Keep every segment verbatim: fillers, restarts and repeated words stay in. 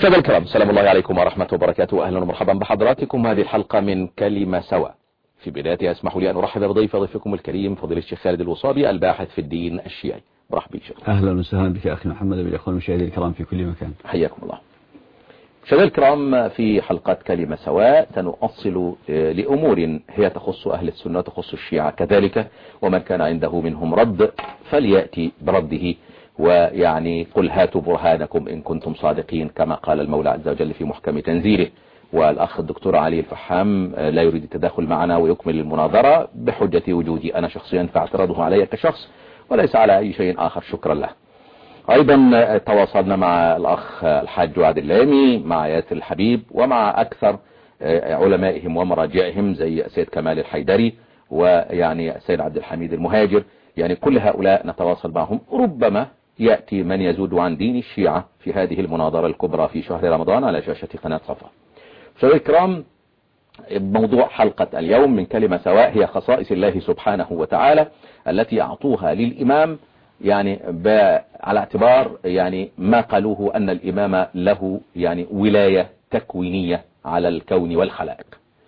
مشاهدينا الكرام، سلام الله عليكم ورحمة وبركاته. أهلا ومرحبا بحضراتكم. هذه الحلقة من كلمة سوا. في بدايتها اسمحوا لي أن أرحب بضيف ضيفكم الكريم فضيلة الشيخ خالد الوصابي الباحث في الدين الشيعي. مرحبا بك شيخ. أهلا وسهلا بك أخي محمد وبالأخوان المشاهدين الكرام في كل مكان. حياكم الله. مشاهدينا الكرام، في حلقة كلمة سواء سنؤصل لأمور هي تخص أهل السنة تخص الشيعة كذلك، ومن كان عنده منهم رد فليأتي برده، ويعني قل هاتوا برهانكم إن كنتم صادقين كما قال المولى عز وجل في محكم تنزيله. والأخ الدكتور علي الفحام لا يريد التداخل معنا ويكمل المناظرة بحجة وجودي أنا شخصيا، فاعتراضه علي كشخص وليس على أي شيء آخر. شكرا له. أيضا تواصلنا مع الأخ الحاج وعد اللامي مع ياسر الحبيب ومع أكثر علمائهم ومراجعهم زي السيد كمال الحيدري ويعني السيد عبد الحميد المهاجر. يعني كل هؤلاء نتواصل معهم، ربما يأتي من يزود عن دين الشيعة في هذه المناظرة الكبرى في شهر رمضان على شاشة قناة صفا. مشاهدينا الكرام، موضوع حلقة اليوم من كلمة سواء هي خصائص الله سبحانه وتعالى التي أعطوها للإمام، يعني على اعتبار يعني ما قالوه أن الإمام له يعني ولاية تكوينية على الكون والخلائق.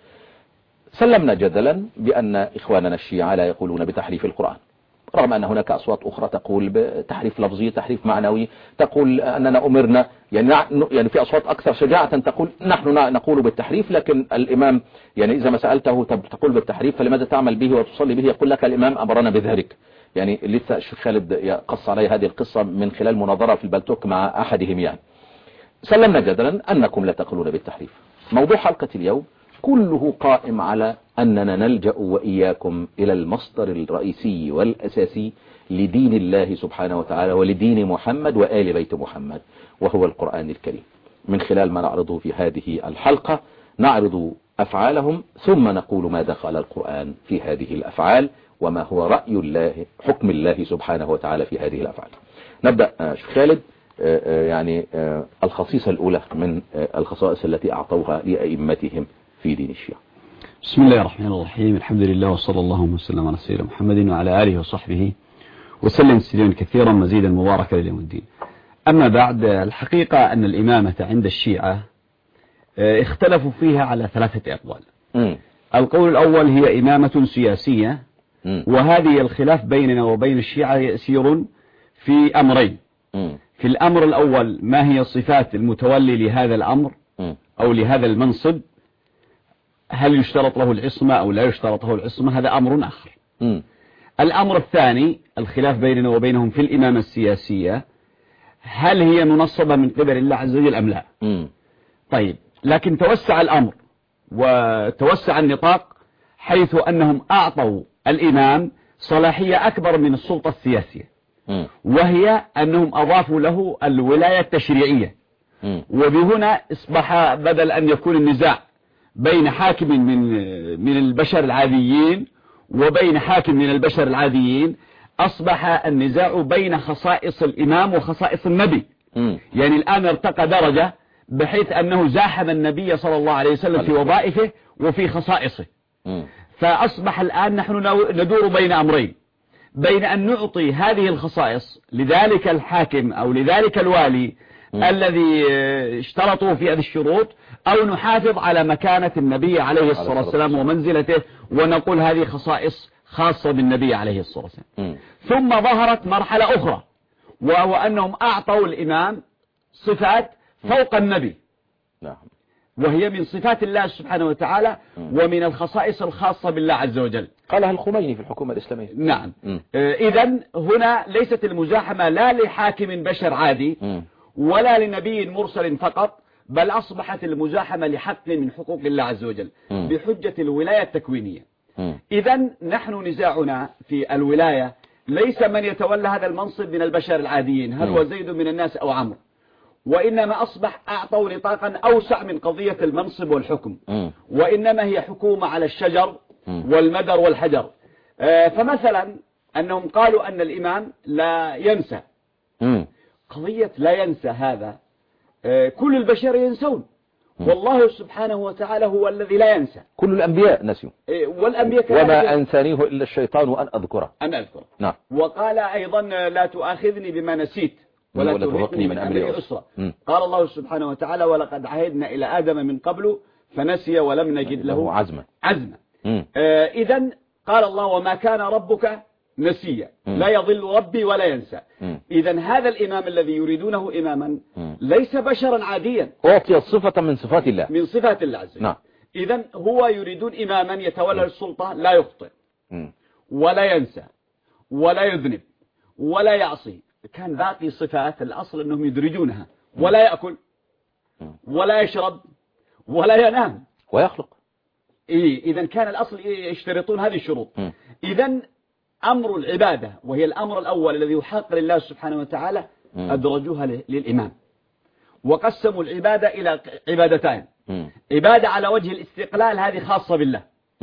سلمنا جدلا بأن إخواننا الشيعة لا يقولون بتحريف القرآن، رغم أن هناك أصوات أخرى تقول بتحريف لفظي تحريف معنوي، تقول أننا أمرنا يعني يعني في أصوات أكثر شجاعة تقول نحن نقول بالتحريف، لكن الإمام يعني إذا ما سألته تقول بالتحريف فلماذا تعمل به وتصلي به يقول لك الإمام أمرنا بذلك. يعني لسه الشيخ خالد قص علي هذه القصة من خلال مناظرة في البلتوك مع أحدهم. يعني سلمنا جدلا أنكم لا تقولون بالتحريف. موضوع حلقة اليوم كله قائم على أننا نلجأ وإياكم إلى المصدر الرئيسي والأساسي لدين الله سبحانه وتعالى ولدين محمد وآل بيت محمد، وهو القرآن الكريم. من خلال ما نعرضه في هذه الحلقة نعرض أفعالهم ثم نقول ماذا قال القرآن في هذه الأفعال وما هو رأي الله حكم الله سبحانه وتعالى في هذه الأفعال. نبدأ شيخ خالد، يعني الخصيصة الأولى من الخصائص التي أعطوها لأئمتهم في دين الشيعة. بسم الله الرحمن الرحيم. الحمد لله وصلى الله وسلم على سيدنا محمد وعلى آله وصحبه وسلم تسليما كثيرا مزيدا مباركا ليوم الدين. أما بعد، الحقيقة أن الإمامة عند الشيعة اختلفوا فيها على ثلاثة أقوال. م. القول الأول هي إمامة سياسية، م. وهذه الخلاف بيننا وبين الشيعة يسير في أمرين. م. في الأمر الأول ما هي صفات المتولي لهذا الأمر م. أو لهذا المنصب، هل يشترط له العصمة أو لا يشترط له العصمة، هذا أمر آخر. م. الأمر الثاني الخلاف بيننا وبينهم في الإمامة السياسية، هل هي منصبة من قبل الله عز وجل أم لا. م. طيب، لكن توسع الأمر وتوسع النطاق حيث أنهم أعطوا الإمام صلاحية أكبر من السلطة السياسية، م. وهي أنهم أضافوا له الولاية التشريعية. م. وبهنا اصبح بدل أن يكون النزاع بين حاكم من من البشر العاديين وبين حاكم من البشر العاديين، أصبح النزاع بين خصائص الإمام وخصائص النبي. م. يعني الآن ارتقى درجة بحيث أنه زاحم النبي صلى الله عليه وسلم في وظائفه وفي خصائصه. م. فأصبح الآن نحن ندور بين أمرين، بين أن نعطي هذه الخصائص لذلك الحاكم أو لذلك الوالي م. الذي اشترطوا في هذه الشروط، أو نحافظ على مكانة النبي عليه الصلاة والسلام ومنزلته ونقول هذه خصائص خاصة بالنبي عليه الصلاة والسلام. ثم ظهرت مرحلة أخرى، وهو أنهم أعطوا الإمام صفات فوق النبي، وهي من صفات الله سبحانه وتعالى ومن الخصائص الخاصة بالله عز وجل. قالها الخميني في الحكومة الإسلامية. نعم. إذن هنا ليست المزاحمة لا لحاكم بشر عادي م. ولا لنبي مرسل فقط، بل أصبحت المزاحمة لحق من حقوق الله عز وجل م. بحجة الولاية التكوينية. إذن نحن نزاعنا في الولاية ليس من يتولى هذا المنصب من البشر العاديين، هل هو زيد من الناس أو عمرو، وإنما أصبح أعطوا نطاقا أوسع من قضية المنصب والحكم، م. وإنما هي حكومة على الشجر م. والمدر والحجر. آه فمثلا أنهم قالوا أن الإمام لا ينسى. م. قضية لا ينسى هذا آه كل البشر ينسون، م. والله سبحانه وتعالى هو الذي لا ينسى. كل الأنبياء نسيوا، آه والأنبياء وما أنسانيه إلا الشيطان أن أذكره. أن أذكره. نعم. وقال أيضا لا تؤاخذني بما نسيت، ولا ترهقني من أمري أسرا. قال الله سبحانه وتعالى ولقد عهدنا إلى آدم من قبل فنسي ولم نجد له عزما عزما. آه إذن قال الله وما كان ربك نسيا لا يضل ربي ولا ينسى. إذن هذا الإمام الذي يريدونه إماما ليس بشرا عاديا، أعطي صفة من صفات الله من صفات الله عز وجل. نعم. إذن هو يريدون إماما يتولى السلطة لا يخطئ ولا ينسى ولا يذنب ولا يعصي. كان باقي صفات الأصل أنهم يدرجونها، ولا يأكل ولا يشرب ولا ينام ويخلق. إيه إذن كان الأصل يشترطون هذه الشروط. إذن أمر العبادة وهي الأمر الأول الذي يحق لله سبحانه وتعالى أدرجوها للإمام، وقسموا العبادة إلى عبادتين: عبادة على وجه الاستقلال هذه خاصة بالله،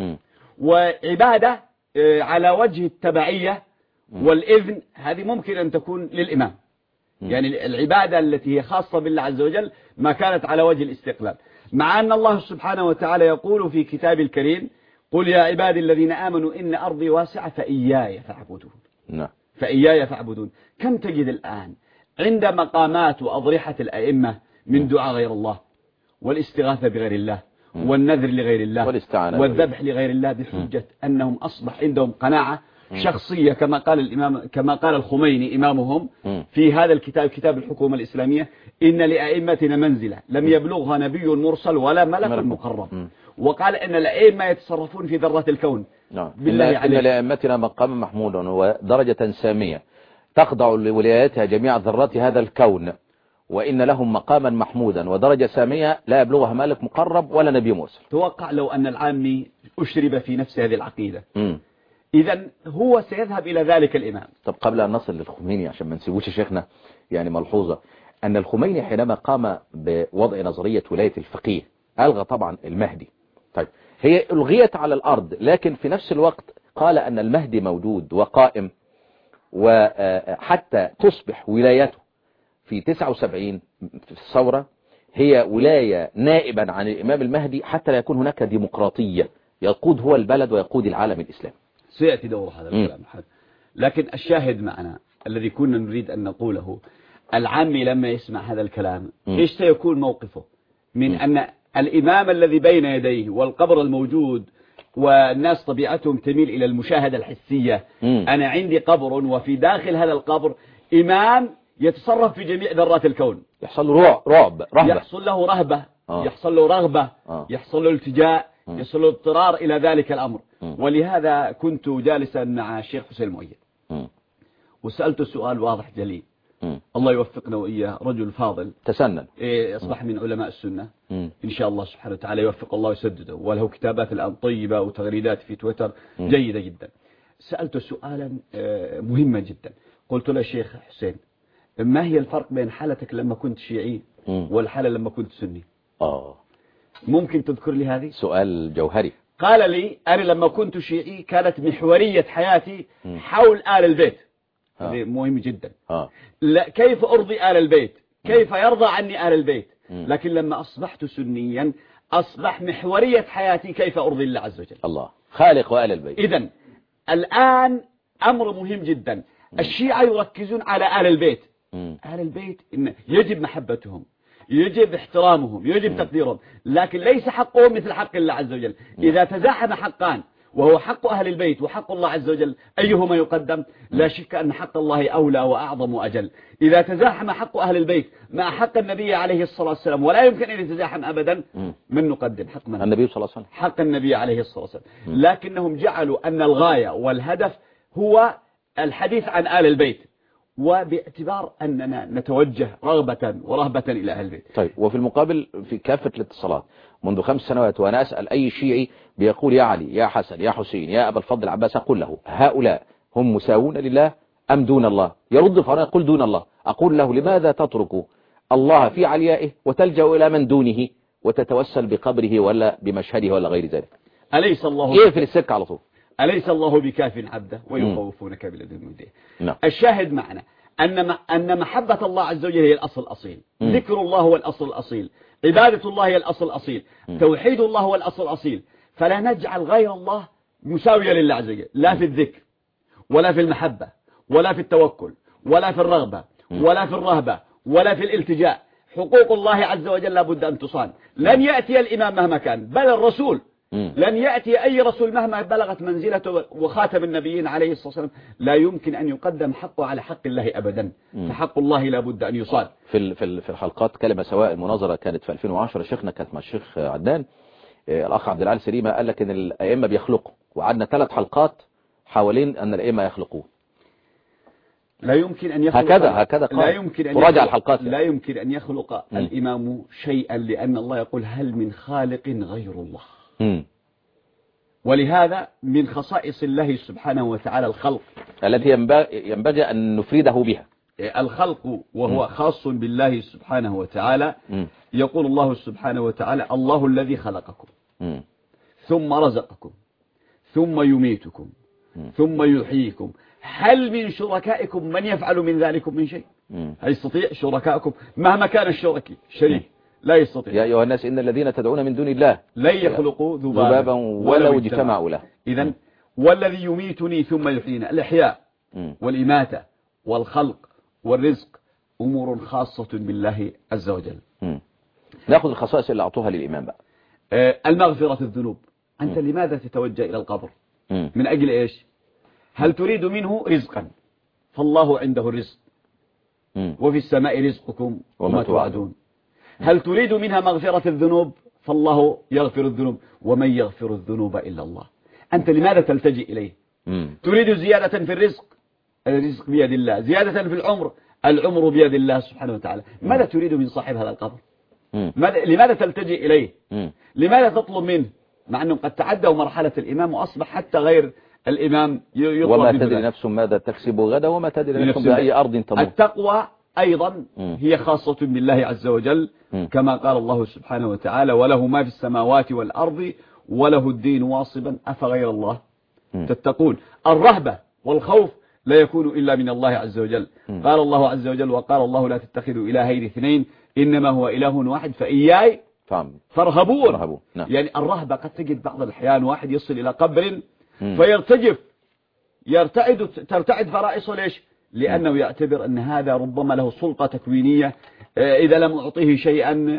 وعبادة على وجه التبعية والإذن هذه ممكن أن تكون للإمام. يعني العبادة التي هي خاصة بالله عز وجل ما كانت على وجه الاستقلال، مع أن الله سبحانه وتعالى يقول في كتاب الكريم قل يا عبادي الذين آمنوا إن أرضي واسعة فإياي فاعبدون. نعم. فإياي فاعبدون. كم تجد الآن عند مقامات وأضرحة الأئمة من دعاء غير الله والاستغاثة بغير الله والنذر لغير الله والذبح لغير الله بحجة أنهم أصبح عندهم قناعة شخصية، كما قال الإمام كما قال الخميني إمامهم في هذا الكتاب كتاب الحكومة الإسلامية: إن لأئمتنا منزلة لم يبلغها نبي مرسل ولا ملك مقرب. وقال إن الأئمة يتصرفون في ذرات الكون. بالله إن لأئمتنا مقام محمود ودرجة سامية تخضع لولايتها جميع ذرات هذا الكون، وإن لهم مقاما محمودا ودرجة سامية لا يبلغها ملك مقرب ولا نبي مرسل. توقع لو أن العامي أشرب في نفس هذه العقيدة، إذن هو سيذهب إلى ذلك الإمام. طب قبل أن نصل للخميني عشان ما نسيبوش شيخنا، يعني ملحوظة أن الخميني حينما قام بوضع نظرية ولاية الفقيه ألغى طبعا المهدي. طيب هي ألغيت على الأرض، لكن في نفس الوقت قال أن المهدي موجود وقائم، وحتى تصبح ولايته في تسعة وسبعين في الثورة هي ولاية نائبا عن الإمام المهدي، حتى لا يكون هناك ديمقراطية يقود هو البلد ويقود العالم الإسلامي. سيأتي دور هذا الكلام. لكن الشاهد معنا الذي كنا نريد أن نقوله: العامي لما يسمع هذا الكلام م. إيش سيكون موقفه من م. أن الإمام الذي بين يديه والقبر الموجود، والناس طبيعتهم تميل إلى المشاهدة الحسية، م. أنا عندي قبر وفي داخل هذا القبر إمام يتصرف في جميع ذرات الكون، يحصل له رعب رهبة، يحصل له رهبة آه. يحصل له رغبة آه. يحصل له التجاء، يحصل له اضطرار إلى ذلك الأمر. ولهذا كنت جالسا مع الشيخ حسين المؤيد وسألته سؤال واضح جلي، الله يوفقنا وإياه، رجل فاضل تسنن، إيه أصبح من علماء السنة إن شاء الله سبحانه وتعالى، يوفق الله ويسدده، وله كتابات الآن طيبة وتغريدات في تويتر جيدة جدا. سألته سؤالا مهما جدا، قلت له: شيخ حسين، ما هي الفرق بين حالتك لما كنت شيعي والحالة لما كنت سني؟ آه ممكن تذكر لي هذه؟ سؤال جوهري. قال لي: أنا لما كنت شيعي كانت محورية حياتي حول آل البيت. هذا مهم جدا. آه. لا كيف أرضي آل البيت، كيف يرضى عني آل البيت. لكن لما أصبحت سنيا أصبح محورية حياتي كيف أرضي الله عز وجل، الله خالق وآل البيت. إذن الآن أمر مهم جدا. الشيعة يركزون على آل البيت. آل البيت إن يجب محبتهم، يجب احترامهم، يجب تقديرهم، لكن ليس حقهم مثل حق الله عز وجل. إذا تزاحم حقان وهو حق أهل البيت وحق الله عز وجل، أيهما يقدم؟ لا شك أن حق الله أولى وأعظم وأجل. إذا تزاحم حق أهل البيت مع حق النبي عليه الصلاة والسلام، ولا يمكن أن يتزاحم أبدا، من نقدم؟ حق من؟ النبي صلى الله عليه وسلم، حق النبي عليه الصلاة والسلام. لكنهم جعلوا أن الغاية والهدف هو الحديث عن آل البيت، وباعتبار أننا نتوجه رغبة ورهبة إلى أهل البيت. طيب، وفي المقابل في كافة الاتصالات منذ خمس سنوات وأنا أسأل أي شيعي بيقول: يا علي، يا حسن، يا حسين، يا أبا الفضل العباس، أقول له: هؤلاء هم مساوون لله أم دون الله؟ يرد فأنا يقول: دون الله. أقول له: لماذا تترك الله في عليائه وتلجأ إلى من دونه وتتوسل بقبره ولا بمشهده ولا غير ذلك؟ أليس الله إيه في السكة على طول؟ أليس الله بكاف عبده ويخوفونك بالذين من دونه؟ الشاهد معنا أن أن محبة الله عز وجل هي الأصل الأصيل، ذكر الله هو الأصل الأصيل، عبادة الله هي الأصل الأصيل، توحيد الله هو الأصل الأصيل. فلا نجعل غير الله مساوية لله عز وجل، لا في الذكر ولا في المحبة ولا في التوكل ولا في الرغبة ولا في الرهبة ولا في الالتجاء. حقوق الله عز وجل لابد أن تصان. لن يأتي الإمام مهما كان، بل الرسول لن يأتي أي رسول مهما بلغت منزلته وخاتم النبيين عليه الصلاة والسلام لا يمكن أن يقدم حقه على حق الله أبدا. فحق الله لابد أن يصان. في في الحلقات كلمة سواء المناظرة كانت في ألفين وعشرة، شيخنا كانت مع الشيخ عدنان، الأخ عبد العال سليمة قال لك إن الأئمة بيخلقوا، وعدنا ثلاث حلقات حوالين أن الأئمة يخلقون. لا يمكن أن يخلق هكذا هكذا لا يمكن أن تراجع الحلقات. لا يمكن أن يخلق م. الإمام شيئا، لأن الله يقول هل من خالق غير الله. م. ولهذا من خصائص الله سبحانه وتعالى الخلق التي ينبغي أن نفرده بها. الخلق وهو م. خاص بالله سبحانه وتعالى. م. يقول الله سبحانه وتعالى الله الذي خلقكم م. ثم رزقكم ثم يميتكم م. ثم يحييكم هل من شركائكم من يفعل من ذلكم من شيء؟ هل يستطيع شركائكم مهما كان الشركي شريك؟ لا يستطيع. يا أيها الناس إن الذين تدعون من دون الله لن يخلقوا ذبابا ولو اجتمعوا له. إذن والذي يميتني ثم يحييني. الإحياء والإماتة والخلق والرزق أمور خاصة بالله عز وجل. م. نأخذ الخصائص اللي أعطوها للإمام بقى. آه المغفرة الذنوب. أنت م. لماذا تتوجه إلى القبر؟ م. من أجل إيش؟ هل تريد منه رزقا؟ فالله عنده الرزق م. وفي السماء رزقكم وما توعدون. هل تريد منها مغفرة الذنوب؟ فالله يغفر الذنوب ومن يغفر الذنوب إلا الله. أنت لماذا تلتجئ إليه؟ م. تريد زيادة في الرزق؟ الرزق بيد الله. زيادة في العمر؟ العمر بيد الله سبحانه وتعالى. ماذا تريد من صاحب هذا القبر؟ ماذا لماذا تلتجئ إليه؟ م. لماذا تطلب منه؟ مع أنهم قد تعدوا مرحلة الإمام وأصبح حتى غير الإمام يطلب وما تدري نفس ماذا تكسب غدا وما تدري نفس بأي أرض تموت. التقوى أيضا م. هي خاصة بالله عز وجل م. كما قال الله سبحانه وتعالى وله ما في السماوات والأرض وله الدين واصبا أفغير الله م. تتقون. الرهبة والخوف لا يكون إلا من الله عز وجل. م. قال الله عز وجل وقال الله لا تتخذوا إلهين اثنين إنما هو إله واحد فإياي فارهبون. نعم. يعني الرهبة قد تجد بعض الأحيان واحد يصل إلى قبر م. فيرتجف يرتعد ترتعد فرائصه. ليش؟ لأنه م. يعتبر أن هذا ربما له سلطة تكوينية، إذا لم أعطيه شيئا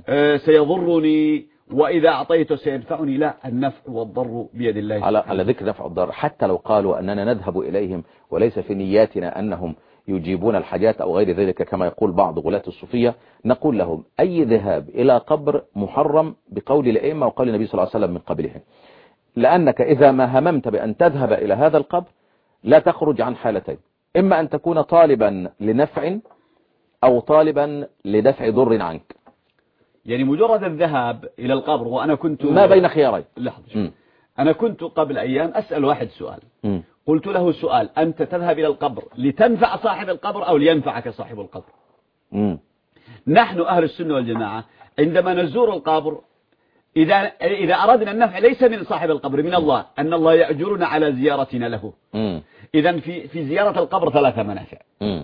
سيضرني وإذا أعطيته سينفعني. لا، النفع والضر بيد الله. على, على ذكر النفع والضر، حتى لو قالوا أننا نذهب إليهم وليس في نياتنا أنهم يجيبون الحاجات أو غير ذلك كما يقول بعض غلاة الصوفية، نقول لهم أي ذهاب إلى قبر محرم بقول الأئمة وقول النبي صلى الله عليه وسلم من قبلهم، لأنك إذا ما هممت بأن تذهب إلى هذا القبر لا تخرج عن حالتين، إما أن تكون طالبا لنفع أو طالبا لدفع ضر عنك. يعني مجرد الذهاب إلى القبر. وأنا كنت ما بين خيارين. لحظة، أنا كنت قبل أيام أسأل واحد سؤال م. قلت له سؤال: أنت تذهب إلى القبر لتنفع صاحب القبر أو لينفعك صاحب القبر؟ م. نحن أهل السنة والجماعة عندما نزور القبر إذا إذا أردنا النفع ليس من صاحب القبر، من الله، أن الله يأجرنا على زيارتنا له. إذا في في زيارة القبر ثلاثة منافع. م.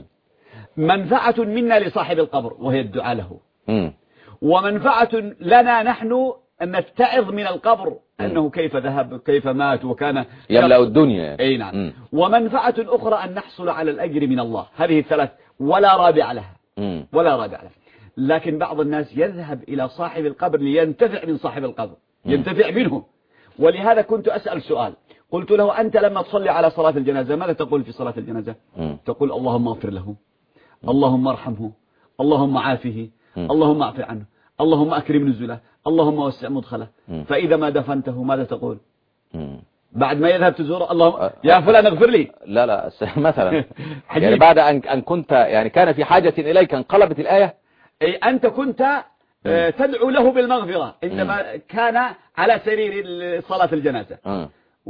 منفعة منا لصاحب القبر وهي الدعاء له، م. ومنفعة لنا نحن أن نتعظ من القبر أنه كيف ذهب كيف مات وكان يملأ الدنيا. أي نعم. م. ومنفعة أخرى أن نحصل على الأجر من الله. هذه الثلاث ولا رابع لها. م. ولا رابع لها. لكن بعض الناس يذهب إلى صاحب القبر لينتفع من صاحب القبر، ينتفع منه. ولهذا كنت أسأل سؤال، قلت له: أنت لما تصلي على صلاة الجنازة ماذا تقول في صلاة الجنازة؟ م. تقول: اللهم اغفر له، م. اللهم ارحمه، اللهم عافه، م. اللهم اعف عنه، اللهم أكرم نزله، اللهم وسع مدخله. م. فإذا ما دفنته ماذا تقول؟ م. بعد ما يذهب تزوره: اللهم يا فلان اغفر لي. لا لا مثلا يعني بعد أن أن كنت يعني كان في حاجة إليك انقلبت الآية. أي أنت كنت م. تدعو له بالمغفرة عندما م. كان على سرير صلاة الجنازة، م.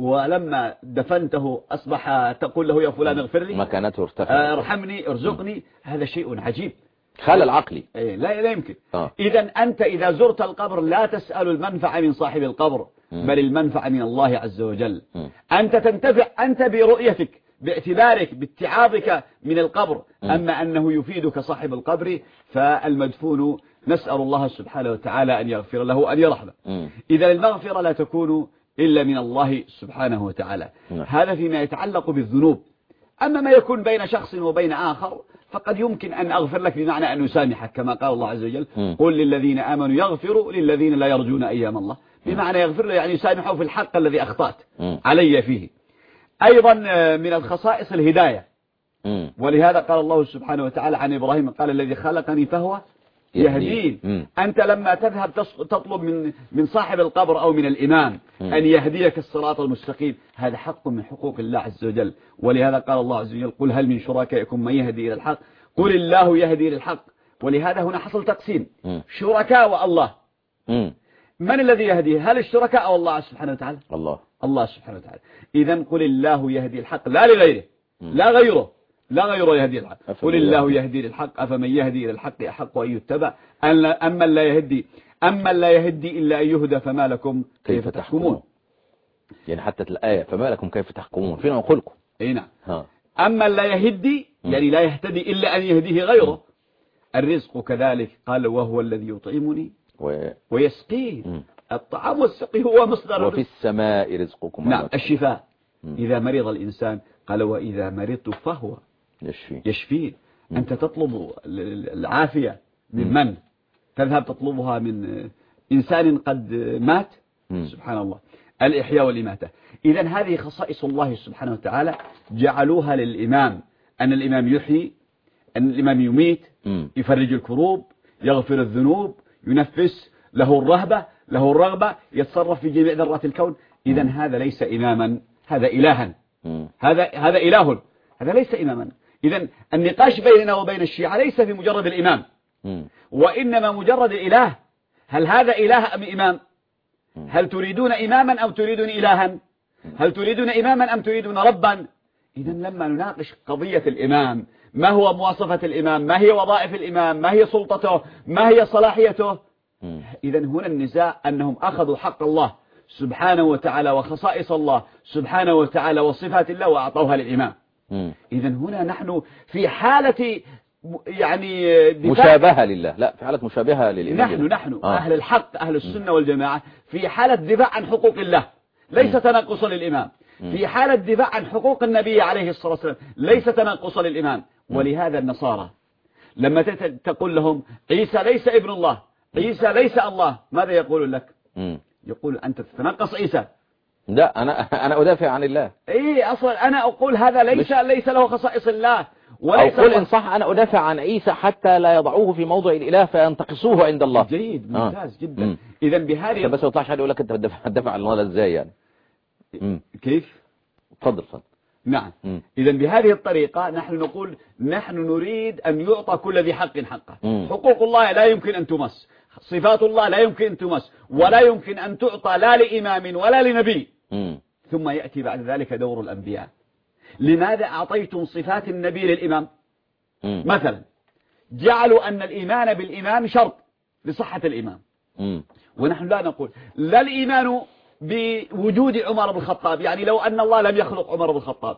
ولما دفنته أصبح تقول له: يا فلان اغفر لي، مكانته ارتفع، ارحمني، ارزقني. م. هذا شيء عجيب، خلل عقلي. لا لا يمكن. إذا أنت إذا زرت القبر لا تسأل المنفعة من صاحب القبر، م. بل المنفعة من الله عز وجل. م. أنت تنتفع أنت برؤيتك، باعتبارك، باتعاظك من القبر. م. أما أنه يفيدك صاحب القبر فالمدفون نسأل الله سبحانه وتعالى أن يغفر له، أن يرحمه. إذا المغفرة لا تكون إلا من الله سبحانه وتعالى. م. هذا فيما يتعلق بالذنوب. أما ما يكون بين شخص وبين آخر فقد يمكن أن أغفر لك بمعنى أن أسامحك كما قال الله عز وجل م. قل للذين آمنوا يغفروا للذين لا يرجون أيام الله، بمعنى يغفر له يعني يسامحه في الحق الذي أخطأت م. علي فيه. أيضا من الخصائص الهداية، م. ولهذا قال الله سبحانه وتعالى عن إبراهيم قال الذي خلقني فهو يهدين. م. أنت لما تذهب تطلب من من صاحب القبر أو من الإمام م. أن يهديك الصراط المستقيم، هذا حق من حقوق الله عز وجل. ولهذا قال الله عز وجل قل هل من شركائكم من يهدي إلى الحق قل الله يهدي للحق. ولهذا هنا حصل تقسيم م. شركاء والله. م. من الذي يهدي؟ هل الشركاء أو الله سبحانه وتعالى؟ الله الله سبحانه وتعالى. إذا قل الله يهدي الحق لا لغيره، لا غيره لا غيره يهدي الحق. قل الله يهدي للحق أفمن يهدي إلى الحق أحق أن يتبع أما لا يهدي أما لا يهدي إلا أن يهدى فما لكم كيف تحكمون. يعني حتى الآية فما لكم كيف تحكمون فينا نقولكم. أي نعم. أما لا يهدي يعني لا يهتدي إلا أن يهديه غيره. الرزق كذلك قال وهو الذي يطعمني و... ويسقيه. الطعام والسقي هو مصدر وفي السماء رزقكم. نعم. الشفاء م. إذا مرض الإنسان قال وإذا مرضت فهو يشفي يشفيه. أنت تطلب العافية من من؟ تذهب تطلبها من إنسان قد مات؟ م. سبحان الله. الإحياء والإماتة. إذا هذه خصائص الله سبحانه وتعالى جعلوها للإمام، أن الإمام يحيي، أن الإمام يميت، م. يفرج الكروب، يغفر الذنوب، ينفس، له الرهبة، له الرغبة، يتصرف في جميع ذرات الكون. إذا هذا ليس إماما، هذا إلها. م. هذا هذا إله، هذا ليس إماما. إذا النقاش بيننا وبين الشيعة ليس في مجرد الإمام، م. وإنما مجرد الإله. هل هذا إله أم إمام؟ هل تريدون إماما أو تريدون إلها؟ هل تريدون إماما أم تريدون ربا؟ إذا لما نناقش قضية الإمام، ما هو مواصفة الإمام، ما هي وظائف الإمام، ما هي سلطته، ما هي صلاحيته، إذا هنا النزاع أنهم أخذوا حق الله سبحانه وتعالى وخصائص الله سبحانه وتعالى وصفات الله وأعطوها للإمام. إذا هنا نحن في حالة يعني مشابهة لله، لا في حالة مشابهة للإمام. نحن نحن آه. أهل الحق أهل السنة والجماعة في حالة دفاع عن حقوق الله ليس تناقصا للإمام، في حالة دفاع عن حقوق النبي عليه الصلاة والسلام ليس تناقصا للإمام. ولهذا النصارى لما تقول لهم عيسى ليس ابن الله، عيسى ليس الله، ماذا يقول لك؟ يقول أنت تتنقص عيسى. لا أنا أنا أدافع عن الله. إيه أصلا أنا أقول هذا ليس ليس له خصائص الله. أو قل إن صح أنا أدافع عن عيسى حتى لا يضعوه في موضع الإله فينتقصوه عند الله. جيد ممتاز آه. جدا. إذا بهذه بس ما يطلعش حد يقول لك أنت بتدافع عن الله إزاي يعني. مم. كيف؟ تفضل تفضل. نعم. إذا بهذه الطريقة نحن نقول نحن نريد أن يعطى كل ذي حق حقه. مم. حقوق الله لا يمكن أن تمس، صفات الله لا يمكن أن تمس، ولا يمكن أن تعطى لا لإمام ولا لنبي. مم. ثم يأتي بعد ذلك دور الأنبياء. لماذا أعطيتم صفات النبي للإمام؟ مم. مثلا جعلوا أن الإيمان بالإمام شرط لصحة الإمام. مم. ونحن لا نقول لا الإيمان بوجود عمر بن الخطاب، يعني لو أن الله لم يخلق عمر بن الخطاب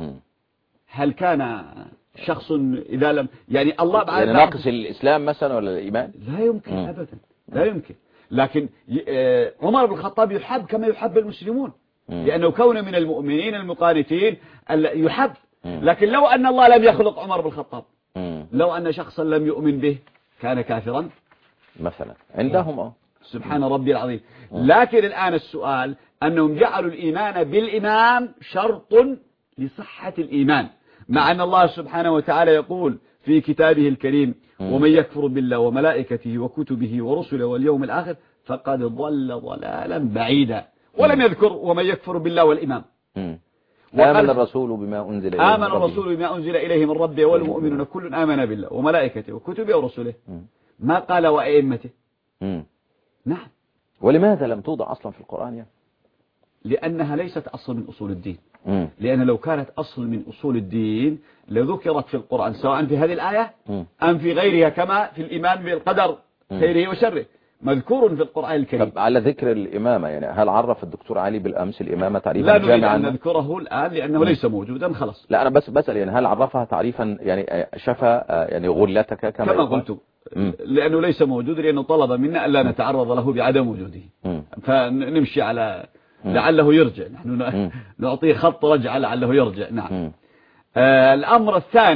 هل كان شخص إذا لم يعني الله بعد يعني ناقص الإسلام مثلا ولا الإيمان؟ لا يمكن مم. أبدا لا يمكن. لكن عمر بن الخطاب يحب كما يحب المسلمون، مم. لأنه كون من المؤمنين المقانتين يحب. مم. لكن لو أن الله لم يخلق عمر بن الخطاب، مم. لو أن شخصا لم يؤمن به كان كافرا مثلا عندهم اه سبحان ربي العظيم. لكن الآن السؤال أنهم جعلوا الإيمان بالإمام شرط لصحة الإيمان، مع أن الله سبحانه وتعالى يقول في كتابه الكريم ومن يكفر بالله وملائكته وكتبه ورسله واليوم الآخر فقد ضل ضلالا بعيدا، ولم يذكر ومن يكفر بالله والإمام. آمن الرسول بما أنزل إليه آمن الرسول بما أنزل إليه من ربه والمؤمنون كل آمن بالله وملائكته وكتبه ورسله، ما قال وأئمته. نعم. ولماذا لم توضع أصلا في القرآن يعني؟ لأنها ليست أصل من أصول الدين. مم. لأن لو كانت أصل من أصول الدين لذكرت في القرآن سواء في هذه الآية مم. أم في غيرها، كما في الإيمان بالقدر خيره وشره مذكور في القرآن الكريم. طب على ذكر الإمامة يعني هل عرف الدكتور علي بالأمس الإمامة تعريفا لا جامعا؟ لا نريد أن نذكره الآن لأنه مم. ليس موجودا خلاص. لا أنا بس بسأل يعني هل عرفها تعريفا يعني شفى يعني غلتك كما, كما قلت لأنه ليس موجود، لأنه طلب منا ألا نتعرض له بعدم وجوده. مم. فنمشي على لعله يرجع، نحن نعطيه خط رجعة لعله يرجع. نعم. آه الأمر الثاني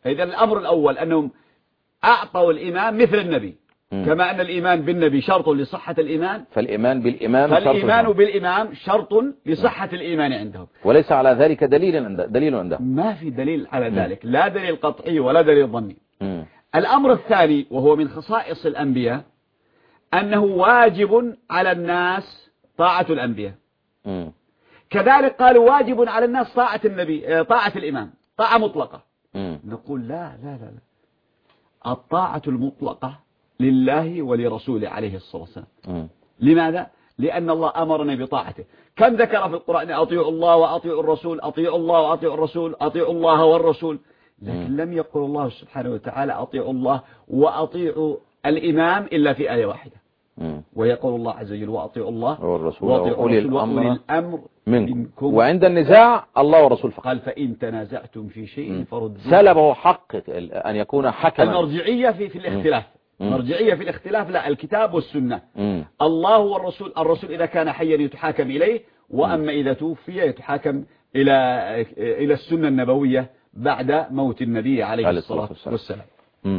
إذا الأمر الأول أنهم أعطوا الإمام مثل النبي، م. كما أن الإيمان بالنبي شرط لصحة الإيمان، فالإيمان بالإمام فالإيمان شرط بالإمام شرط لصحة م. الإيمان عندهم، وليس على ذلك دليل عندهم دليل عندهم ما في دليل على ذلك، م. لا دليل قطعي ولا دليل ظني. م. الأمر الثاني وهو من خصائص الأنبياء أنه واجب على الناس طاعة الأنبياء، م. كذلك قالوا واجب على الناس طاعة النبي، طاعة الإمام طاعة مطلقة. م. نقول لا لا لا لا، الطاعة المطلقة لله ولرسوله عليه الصلاة والسلام. م. لماذا؟ لأن الله أمرنا بطاعته. كم ذكر في القرآن أطيعوا الله وأطيعوا الرسول، أطيعوا الله وأطيعوا الرسول، أطيعوا الله والرسول، لكن م. لم يقل الله سبحانه وتعالى أطيعوا الله وأطيعوا الإمام إلا في آية واحدة. م. ويقول الله عز وجل وأطيعوا الله والرسول وأطيعوا الأمر, الأمر منكم. منكم وعند النزاع الله ورسول فقط. قال فإن تنازعتم في شيء فردوه. سلبه حق أن يكون حكما. المرجعية في, في الاختلاف، م. مرجعية في الاختلاف لا، الكتاب والسنة. م. الله والرسول، الرسول إذا كان حيا يتحاكم إليه، وأما إذا توفي يتحاكم إلى إلى السنة النبوية بعد موت النبي عليه الصلاة والسلام.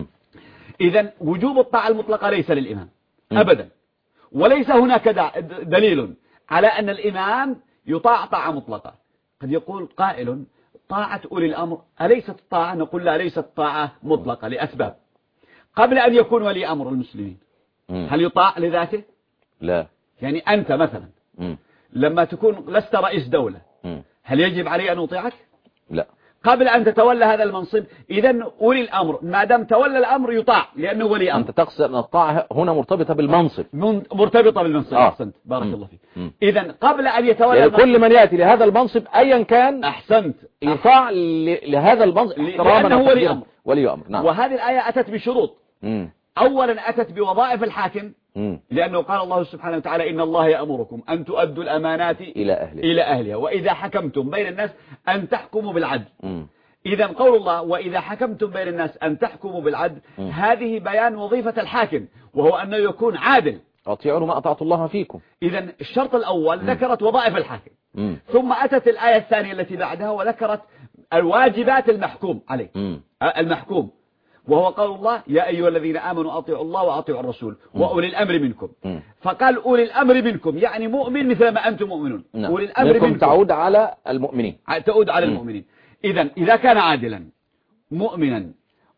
إذن وجوب الطاعة المطلقة ليس للإمام م. أبدا، وليس هناك دليل على أن الإمام يطاع طاعة مطلقة. قد يقول قائل طاعة أولي الأمر أليست الطاعة؟ نقول لا، ليست طاعة مطلقة لأسباب. قبل أن يكون ولي أمر المسلمين م. هل يطاع لذاته؟ لا. يعني أنت مثلا م. لما تكون لست رئيس دولة م. هل يجب علي أن أطيعك؟ لا. قبل أن تتولى هذا المنصب، إذن أولي الأمر ما دام تولى الأمر يطاع لأنه ولي أمر. أنت تقصد أن الطاعة هنا مرتبطة بالمنصب. مرتبطة بالمنصب. آه. أحسنت، بارك م. الله فيك. إذن قبل أن يتولى يعني كل من يأتي لهذا المنصب أيا كان أحسنت يطاع لهذا المنصب لأنه ولي أمر. ولي أمر. نعم. وهذه الآية أتت بشروط. م. أولا أتت بوظائف الحاكم، م. لأنه قال الله سبحانه وتعالى إن الله يأمركم أن تؤدوا الأمانات إلى أهلها, إلى أهلها وإذا حكمتم بين الناس أن تحكموا بالعدل. إذا قول الله وإذا حكمتم بين الناس أن تحكموا بالعدل، م. هذه بيان وظيفة الحاكم وهو أنه يكون عادل. أطيعوا ما أطعت الله فيكم. إذا الشرط الأول م. ذكرت وظائف الحاكم، م. ثم أتت الآية الثانية التي بعدها وذكرت الواجبات المحكوم عليه م. المحكوم، وهو قول الله يا أيها الذين آمنوا أطيعوا الله وأطيعوا الرسول م. وأولي الأمر منكم. م. فقال أولي الأمر منكم يعني مؤمن مثل ما أنتم مؤمنون. نعم. أولي الأمر منكم, منكم تعود على المؤمنين، تعود على م. المؤمنين. إذا إذا كان عادلا مؤمنا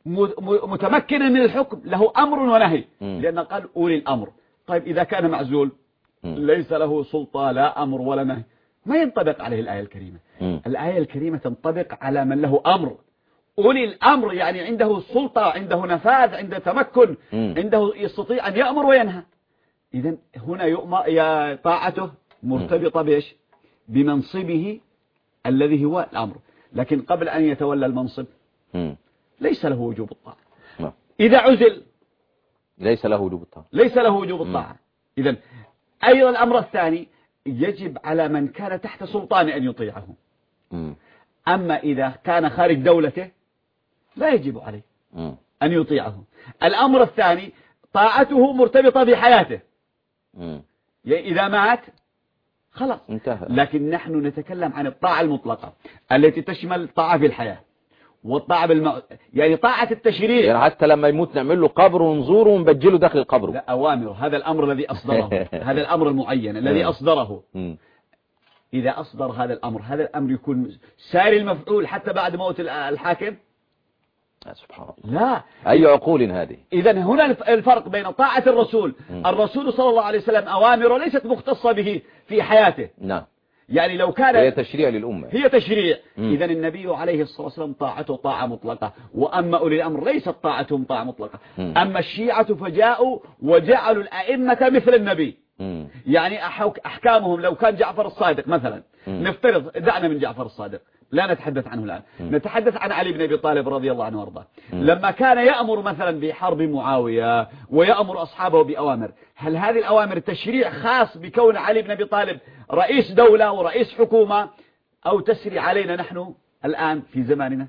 متمكنا من الحكم له أمر ونهي، م. لأن قال أولي الأمر. طيب إذا كان معزول م. ليس له سلطة لا أمر ولا نهي، ما ينطبق عليه الآية الكريمة. م. الآية الكريمة تنطبق على من له أمر. أولي الأمر يعني عنده سلطة، عنده نفاذ، عنده تمكن، م. عنده يستطيع أن يأمر وينهى. إذن هنا يؤمر يا طاعته مرتبطة بإيش؟ بمنصبه الذي هو الأمر. لكن قبل أن يتولى المنصب م. ليس له وجوب الطاعة. م. إذا عزل ليس له وجوب الطاعة، ليس له وجوب الطاعة. إذن أيضا الأمر الثاني يجب على من كان تحت سلطان أن يطيعه. م. أما إذا كان خارج دولته لا يجب عليه م. أن يطيعه. الأمر الثاني طاعته مرتبطة بحياته، م. إذا مات خلاص انتهى. لكن نحن نتكلم عن الطاعة المطلقة التي تشمل الطاعة في الحياة والطاعة بالم... يعني طاعة التشريع، يعني حتى لما يموت نعمل له قبر ونزوره ونبجله داخل القبر. لا، أوامر. هذا الأمر الذي أصدره هذا الأمر المعين الذي أصدره. م. إذا أصدر هذا الأمر، هذا الأمر يكون ساري المفعول حتى بعد موت الحاكم. سبحان الله. لا، أي عقول هذه. إذن هنا الفرق بين طاعة الرسول. م. الرسول صلى الله عليه وسلم أوامره ليست مختصة به في حياته. نعم. يعني لو كان هي تشريع للأمة، هي تشريع. إذن النبي عليه الصلاة والسلام طاعته طاعة مطلقة، وأما أولي الأمر ليست طاعتهم طاعة مطلقة. م. أما الشيعة فجاءوا وجعلوا الأئمة مثل النبي. م. يعني أحكامهم لو كان جعفر الصادق مثلا، م. نفترض دعنا من جعفر الصادق لا نتحدث عنه الآن، م. نتحدث عن علي بن أبي طالب رضي الله عنه وارضاه. لما كان يأمر مثلا بحرب معاوية ويأمر أصحابه بأوامر، هل هذه الأوامر تشريع خاص بكون علي بن أبي طالب رئيس دولة ورئيس حكومة، أو تسري علينا نحن الآن في زماننا؟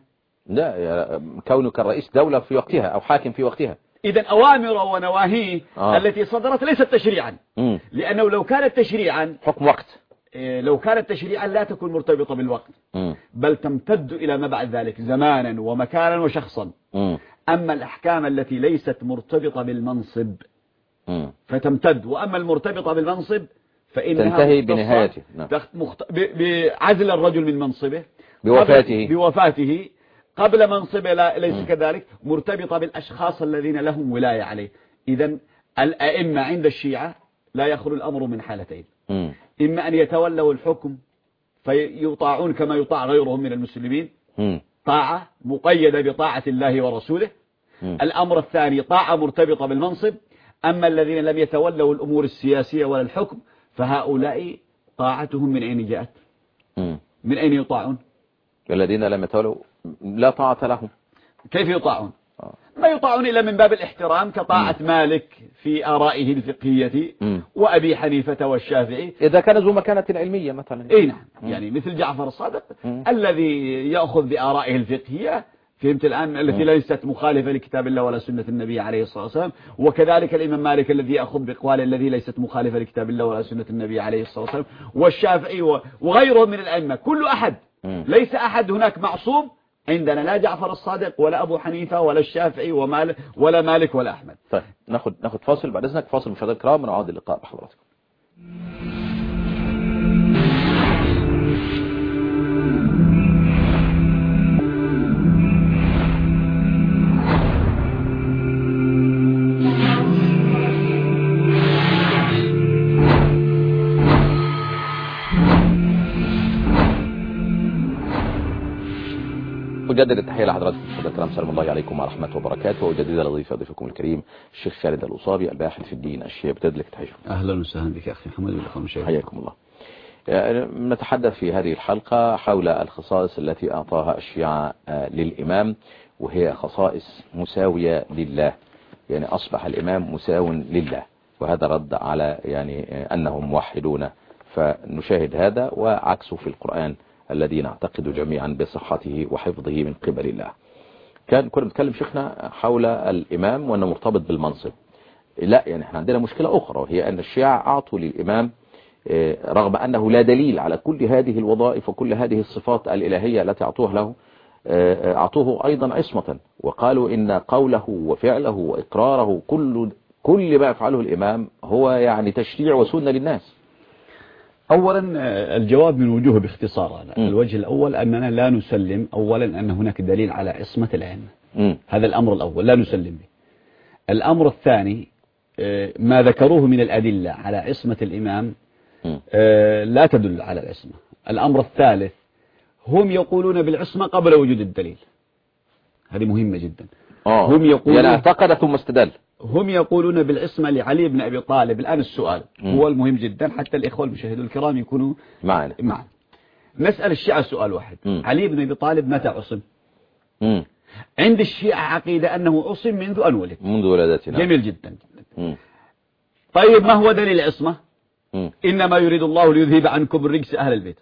لا، كونك رئيس دولة في وقتها أو حاكم في وقتها. إذن أوامر ونواهيه آه. التي صدرت ليست تشريعا، م. لأنه لو كانت تشريعا حكم وقت لو كانت تشريعا لا تكون مرتبطة بالوقت، م. بل تمتد إلى ما بعد ذلك زمانا ومكانا وشخصا. م. أما الأحكام التي ليست مرتبطة بالمنصب م. فتمتد، وأما المرتبطة بالمنصب فإنها تنتهي بنهايته، نعم. مخت... بعزل الرجل من منصبه بوفاته بوفاته قبل منصبه لا ليس م. كذلك، مرتبطة بالأشخاص الذين لهم ولاية عليه. إذن الأئمة عند الشيعة لا يخلو الأمر من حالتين، م. إما أن يتولوا الحكم فيطاعون كما يطاع غيرهم من المسلمين، م. طاعة مقيدة بطاعة الله ورسوله. م. الأمر الثاني طاعة مرتبطة بالمنصب. أما الذين لم يتولوا الأمور السياسية ولا الحكم فهؤلاء طاعتهم من أين جاءت؟ م. من أين يطاعون؟ الذين لم يتولوا لا طاعة لهم. كيف يطاعون؟ ما يطاعون إلا من باب الاحترام كطاعة م. مالك في آرائه الفقهية م. وأبي حنيفة والشافعي إذا كان ذو مكانة علمية مثلا. إيه نعم، يعني مثل جعفر الصادق م. الذي يأخذ بآرائه الفقهية، فهمت الآن، التي ليست مخالفة لكتاب الله ولا سنة النبي عليه الصلاة والسلام. وكذلك الإمام مالك الذي يأخذ بأقوال الذي ليست مخالفة لكتاب الله ولا سنة النبي عليه الصلاة والسلام، والشافعي وغيرهم من الأئمة. كل أحد م. ليس أحد هناك معصوم عندنا، لا جعفر الصادق ولا أبو حنيفة ولا الشافعي ومالك ولا مالك ولا أحمد. طيب ناخد ناخد فاصل بعد إذنك، فاصل مشاهدينا الكرام، ونعود اللقاء بحضراتكم. أجدد التحية لحضراتكم مشاهدينا الكرام، سلام الله عليكم ورحمة وبركاته، وأجدد لضيف ضيفكم الكريم الشيخ خالد الأصابي الباحث في الدين الشيعي. بجد لك تحية. أهلا وسهلا بك أخي محمد والأخوة المشاهدين، حياكم الله. نتحدث في هذه الحلقة حول الخصائص التي أعطاها الشيعة للإمام، وهي خصائص مساوية لله، يعني أصبح الإمام مساو لله، وهذا رد على يعني أنهم موحدون. فنشاهد هذا وعكسه في القرآن الذي نعتقد جميعا بصحته وحفظه من قبل الله. كان كنا بنتكلم شيخنا حول الإمام وأنه مرتبط بالمنصب. لا، يعني احنا عندنا مشكلة أخرى، وهي أن الشيعة أعطوا للإمام رغم أنه لا دليل على كل هذه الوظائف وكل هذه الصفات الإلهية التي أعطوها له، أعطوه أيضا عصمة، وقالوا إن قوله وفعله وإقراره كل كل ما يفعله الإمام هو يعني تشريع وسنة للناس. أولا الجواب من وجوه باختصار. الوجه الأول أننا لا نسلم أولا أن هناك دليل على عصمة الأئمة، هذا الأمر الأول لا نسلم به. الأمر الثاني ما ذكروه من الأدلة على عصمة الإمام لا تدل على العصمة. الأمر الثالث هم يقولون بالعصمة قبل وجود الدليل، هذه مهمة جدا. آه. هم يقولون يعني اعتقد ثم استدل. هم يقولون بالعصمة لعلي بن أبي طالب. الآن السؤال م. هو المهم جدا حتى الإخوة المشاهدون الكرام يكونوا معنا. معنا. نسأل الشيعة سؤال واحد، م. علي بن أبي طالب متى عصم؟ م. عند الشيعة عقيدة أنه عصم منذ أن ولد، منذ ولادتنا. جميل جدا. م. طيب ما هو دليل العصمة؟ م. إنما يريد الله ليذهب عنكم الرجس أهل البيت.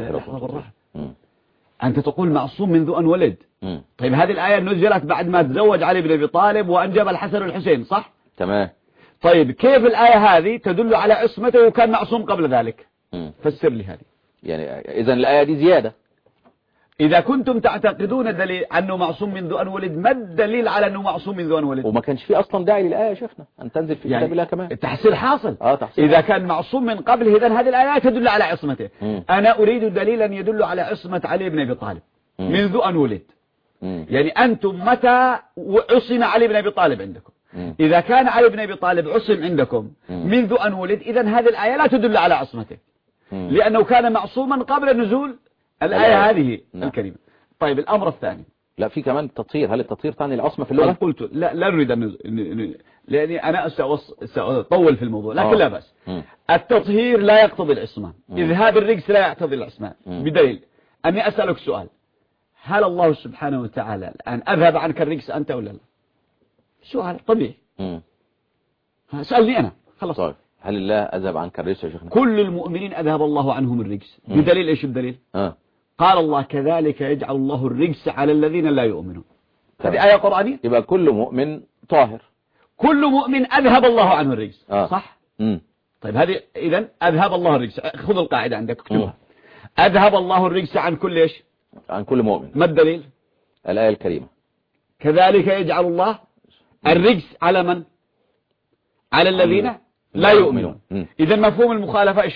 أنت تقول معصوم منذ أن ولد. م. طيب هذه الآية نزلت بعد ما تزوج علي بن أبي طالب وأنجب الحسن والحسين، صح؟ تمام. طيب كيف الآية هذه تدل على عصمته وكان معصوم قبل ذلك؟ م. فسر لي هذه. يعني إذن الآية دي زيادة. إذا كنتم تعتقدون دليل أنه معصوم منذ أن ولد، ما الدليل على أنه معصوم منذ أن ولد؟ وما كانش فيه أصلا داعي للآية يا شيخنا أن تنزل في يعني كتاب الله كمان. التحصيل حاصل. آه تحصيل إذا حاصل. كان معصوم من قبل إذن هذه الآية تدل على عصمته. م. أنا أريد دليلا يدل على عصمة علي بن أبي طالب م. منذ أن ولد. م. يعني أنتم متى عصم علي بن أبي طالب عندكم؟ م. إذا كان علي بن أبي طالب عصم عندكم م. منذ أن ولد، إذن هذه الآية لا تدل على عصمته م. لأنه كان معصوما قبل نزول الآية هذه م. الكريمة. طيب الأمر الثاني، لا في كمان التطهير. هل التطهير تعني العصمة في اللغة؟ قلت لا لا نريد أن لأني أنا سأطول في الموضوع، لكن لا بأس. التطهير لا يقتضي العصمة، إذهاب الرجس لا يقتضي العصمة، بدليل أني أسألك سؤال، هل الله سبحانه وتعالى الآن أذهب عنك الرجس أنت ولا لا؟ سؤال طبيعي. سألني أنا خلاص. طيب هل الله أذهب عنك الرجس يا شيخنا؟ كل المؤمنين أذهب الله عنهم الرجس، بدليل إيش الدليل؟ آه. قال الله كذلك يجعل الله الرجس على الذين لا يؤمنون. هذه آية قرآنية. يبقى كل مؤمن طاهر، كل مؤمن أذهب الله عنه الرجس. آه. صح؟ مم. طيب هذه إذن أذهب الله الرجس. خذ القاعدة عندك اكتبها. أذهب الله الرجس عن كل إيش؟ عن كل مؤمن. ما الدليل؟ الآية الكريمة. كذلك يجعل الله الرجس على من؟ على الذين لا يؤمنون. إذن مفهوم المخالفة إيش؟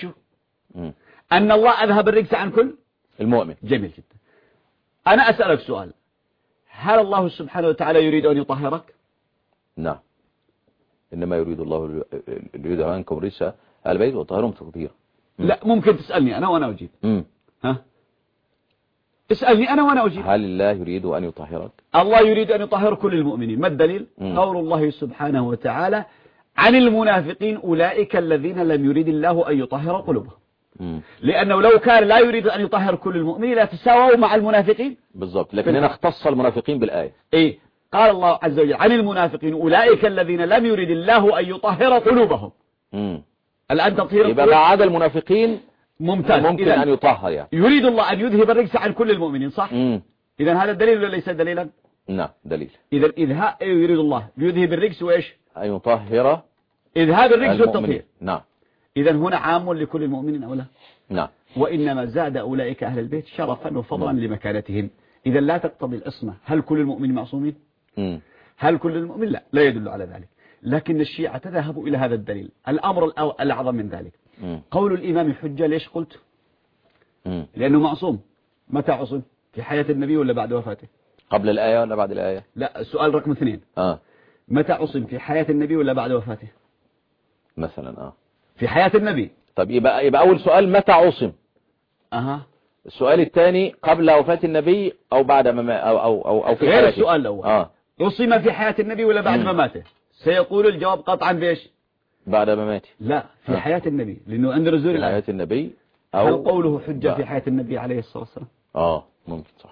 أن الله أذهب الرجس عن كل المؤمن. جميل جدا. أنا أسألك سؤال، هل الله سبحانه وتعالى يريد أن يطهرك؟ نعم، إنما يريد الله يريد عنكم رجس البيت وطهرهم تطهيرا. لا، ممكن تسألني أنا وأنا أجيب. مم. ها؟ اسألني أنا وأنا أجيب. هل الله يريد أن يطهرك؟ الله يريد أن يطهر كل المؤمنين. ما الدليل؟ مم. قول الله سبحانه وتعالى عن المنافقين أولئك الذين لم يريد الله أن يطهر قلوبهم. مم. لأنه لو كان لا يريد أن يطهر كل المؤمنين لا تساووا مع المنافقين. بالضبط، لكن هنا اختص المنافقين بالآية. إيه؟ قال الله عز وجل عن المنافقين أولئك الذين لم يريد الله أن يطهر قلوبهم. مم. الآن تطهير يبقى ما عدا المنافقين ممتاز، ممكن أن يطهر يعني. يريد الله أن يذهب الرجس عن كل المؤمنين، صح؟ إذا هذا دليل ولا ليس دليلا؟ نعم دليل. إذا إذهاب يريد الله يذهب الرجس وإيش؟ أن يطهر إذهاب الرجس والتطهير. نعم. إذا هنا عام لكل المؤمنين أو لا؟ نعم. وإنما زاد أولئك أهل البيت شرفا وفضلا مم. لمكانتهم. إذا لا تقتضي العصمة. هل كل المؤمنين معصومين؟ مم. هل كل المؤمن؟ لا، لا يدل على ذلك. لكن الشيعة تذهبوا إلى هذا الدليل. الأمر الأعظم من ذلك مم. قول الإمام حجة. ليش قلت؟ مم. لأنه معصوم. متى عصم؟ في حياة النبي ولا بعد وفاته؟ قبل الآية ولا بعد الآية؟ لا، السؤال رقم اثنين. آه. متى عصم؟ في حياة النبي ولا بعد وفاته؟ مثلا آه في حياة النبي. طب يبقى يبقى أول سؤال متى عصم؟ أها. السؤال الثاني قبل وفاة النبي أو بعد ما أو أو أو, أو في غير حياته. السؤال الأول. آه. عصم في حياة النبي ولا بعد مماته؟ سيقول الجواب قطعا بيش؟ بعد مماته. لا، في آه. حياة النبي، لأنه عند نزول الآية. حياة النبي أو هل قوله حجة في حياة النبي عليه الصلاة والسلام؟ آه ممكن صح.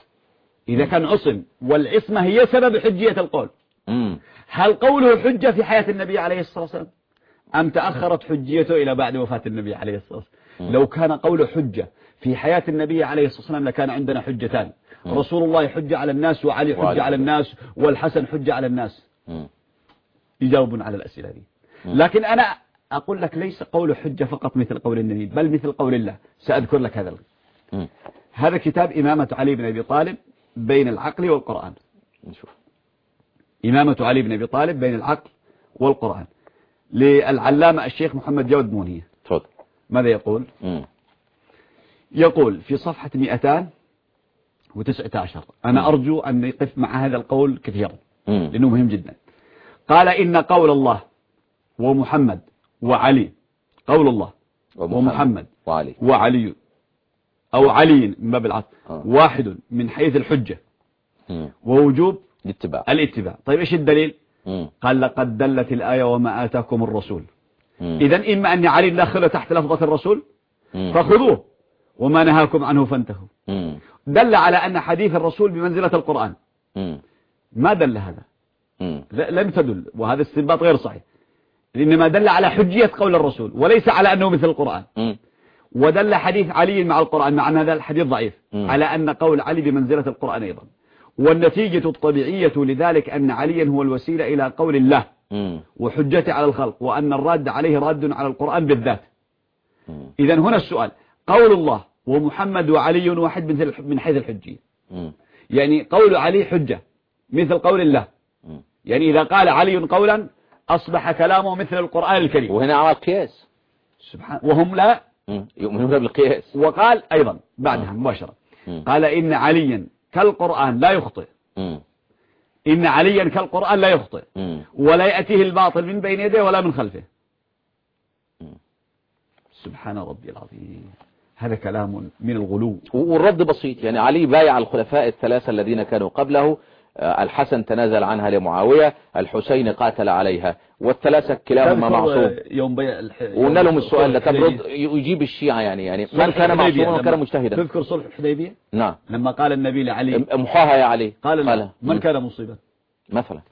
إذا كان عصم والعصمة هي سبب حجية القول. مم. هل قوله حجة في حياة النبي عليه الصلاة والسلام أم تأخرت حجيته إلى بعد وفاة النبي عليه الصلاة والسلام؟ لو كان قوله حجة في حياة النبي عليه الصلاة والسلام لكان عندنا حجتان. مم. رسول الله حجة على الناس وعلي حجة وعلي على الناس والحسن حجة على الناس. مم. يجاوبون على الأسئلة دي. مم. لكن أنا أقول لك ليس قول حجة فقط مثل قول النبي بل مثل قول الله. سأذكر لك هذا. مم. هذا كتاب إمامة علي بن أبي طالب بين العقل والقرآن. نشوف. إمامة علي بن أبي طالب بين العقل والقرآن للعلامة الشيخ محمد جود مونية. تفضل. ماذا يقول؟ مم. يقول في صفحة مئتان وتسعة عشر. أنا مم. أرجو أن نقف مع هذا القول كثيرا مم. لأنه مهم جدا. قال إن قول الله ومحمد وعلي قول الله ومحمد, ومحمد وعلي وعلي أو علي من باب العطف آه. واحد من حيث الحجة مم. ووجوب الاتباع. الاتباع. طيب إيش الدليل؟ مم. قال لقد دلت الآية وما آتاكم الرسول. إذن إما أن علي داخل تحت لفظة الرسول مم. فخذوه وما نهاكم عنه فانتهوا. مم. دل على أن حديث الرسول بمنزلة القرآن. مم. ما دل هذا؟ مم. لم تدل، وهذا استنباط غير صحيح. إنما دل على حجية قول الرسول وليس على أنه مثل القرآن. مم. ودل حديث علي مع القرآن مع أن هذا الحديث ضعيف مم. على أن قول علي بمنزلة القرآن أيضا. والنتيجة الطبيعية لذلك أن عليا هو الوسيلة إلى قول الله مم. وحجته على الخلق وأن الراد عليه راد على القرآن بالذات. إذن هنا السؤال قول الله ومحمد وعلي واحد من حيث الحجية. مم. يعني قول علي حجة مثل قول الله. مم. يعني إذا قال علي قولا أصبح كلامه مثل القرآن الكريم. وهنا على القياس سبحان. وهم لا يؤمنون بالقياس. وقال أيضا بعدها مباشرة قال إن عليا كالقرآن لا يخطئ. مم. إن عليا كالقرآن لا يخطئ مم. ولا يأتيه الباطل من بين يديه ولا من خلفه. مم. سبحان ربي العظيم. هذا كلام من الغلو. والرد بسيط، يعني علي بايع الخلفاء الثلاثة الذين كانوا قبله. الحسن تنازل عنها لمعاوية، الحسين قاتل عليها، والثلاثة كلاهما معصوم. يوم بيع الح... وقلنا لهم السؤال ده تبرد يجيب الشيعة يعني يعني من كان معصوما وكان مجتهدا. تذكر صلح الحديبية؟ نعم. لما قال النبي لعلي امحاها يا علي قال, قال من كان مصيبا مثلا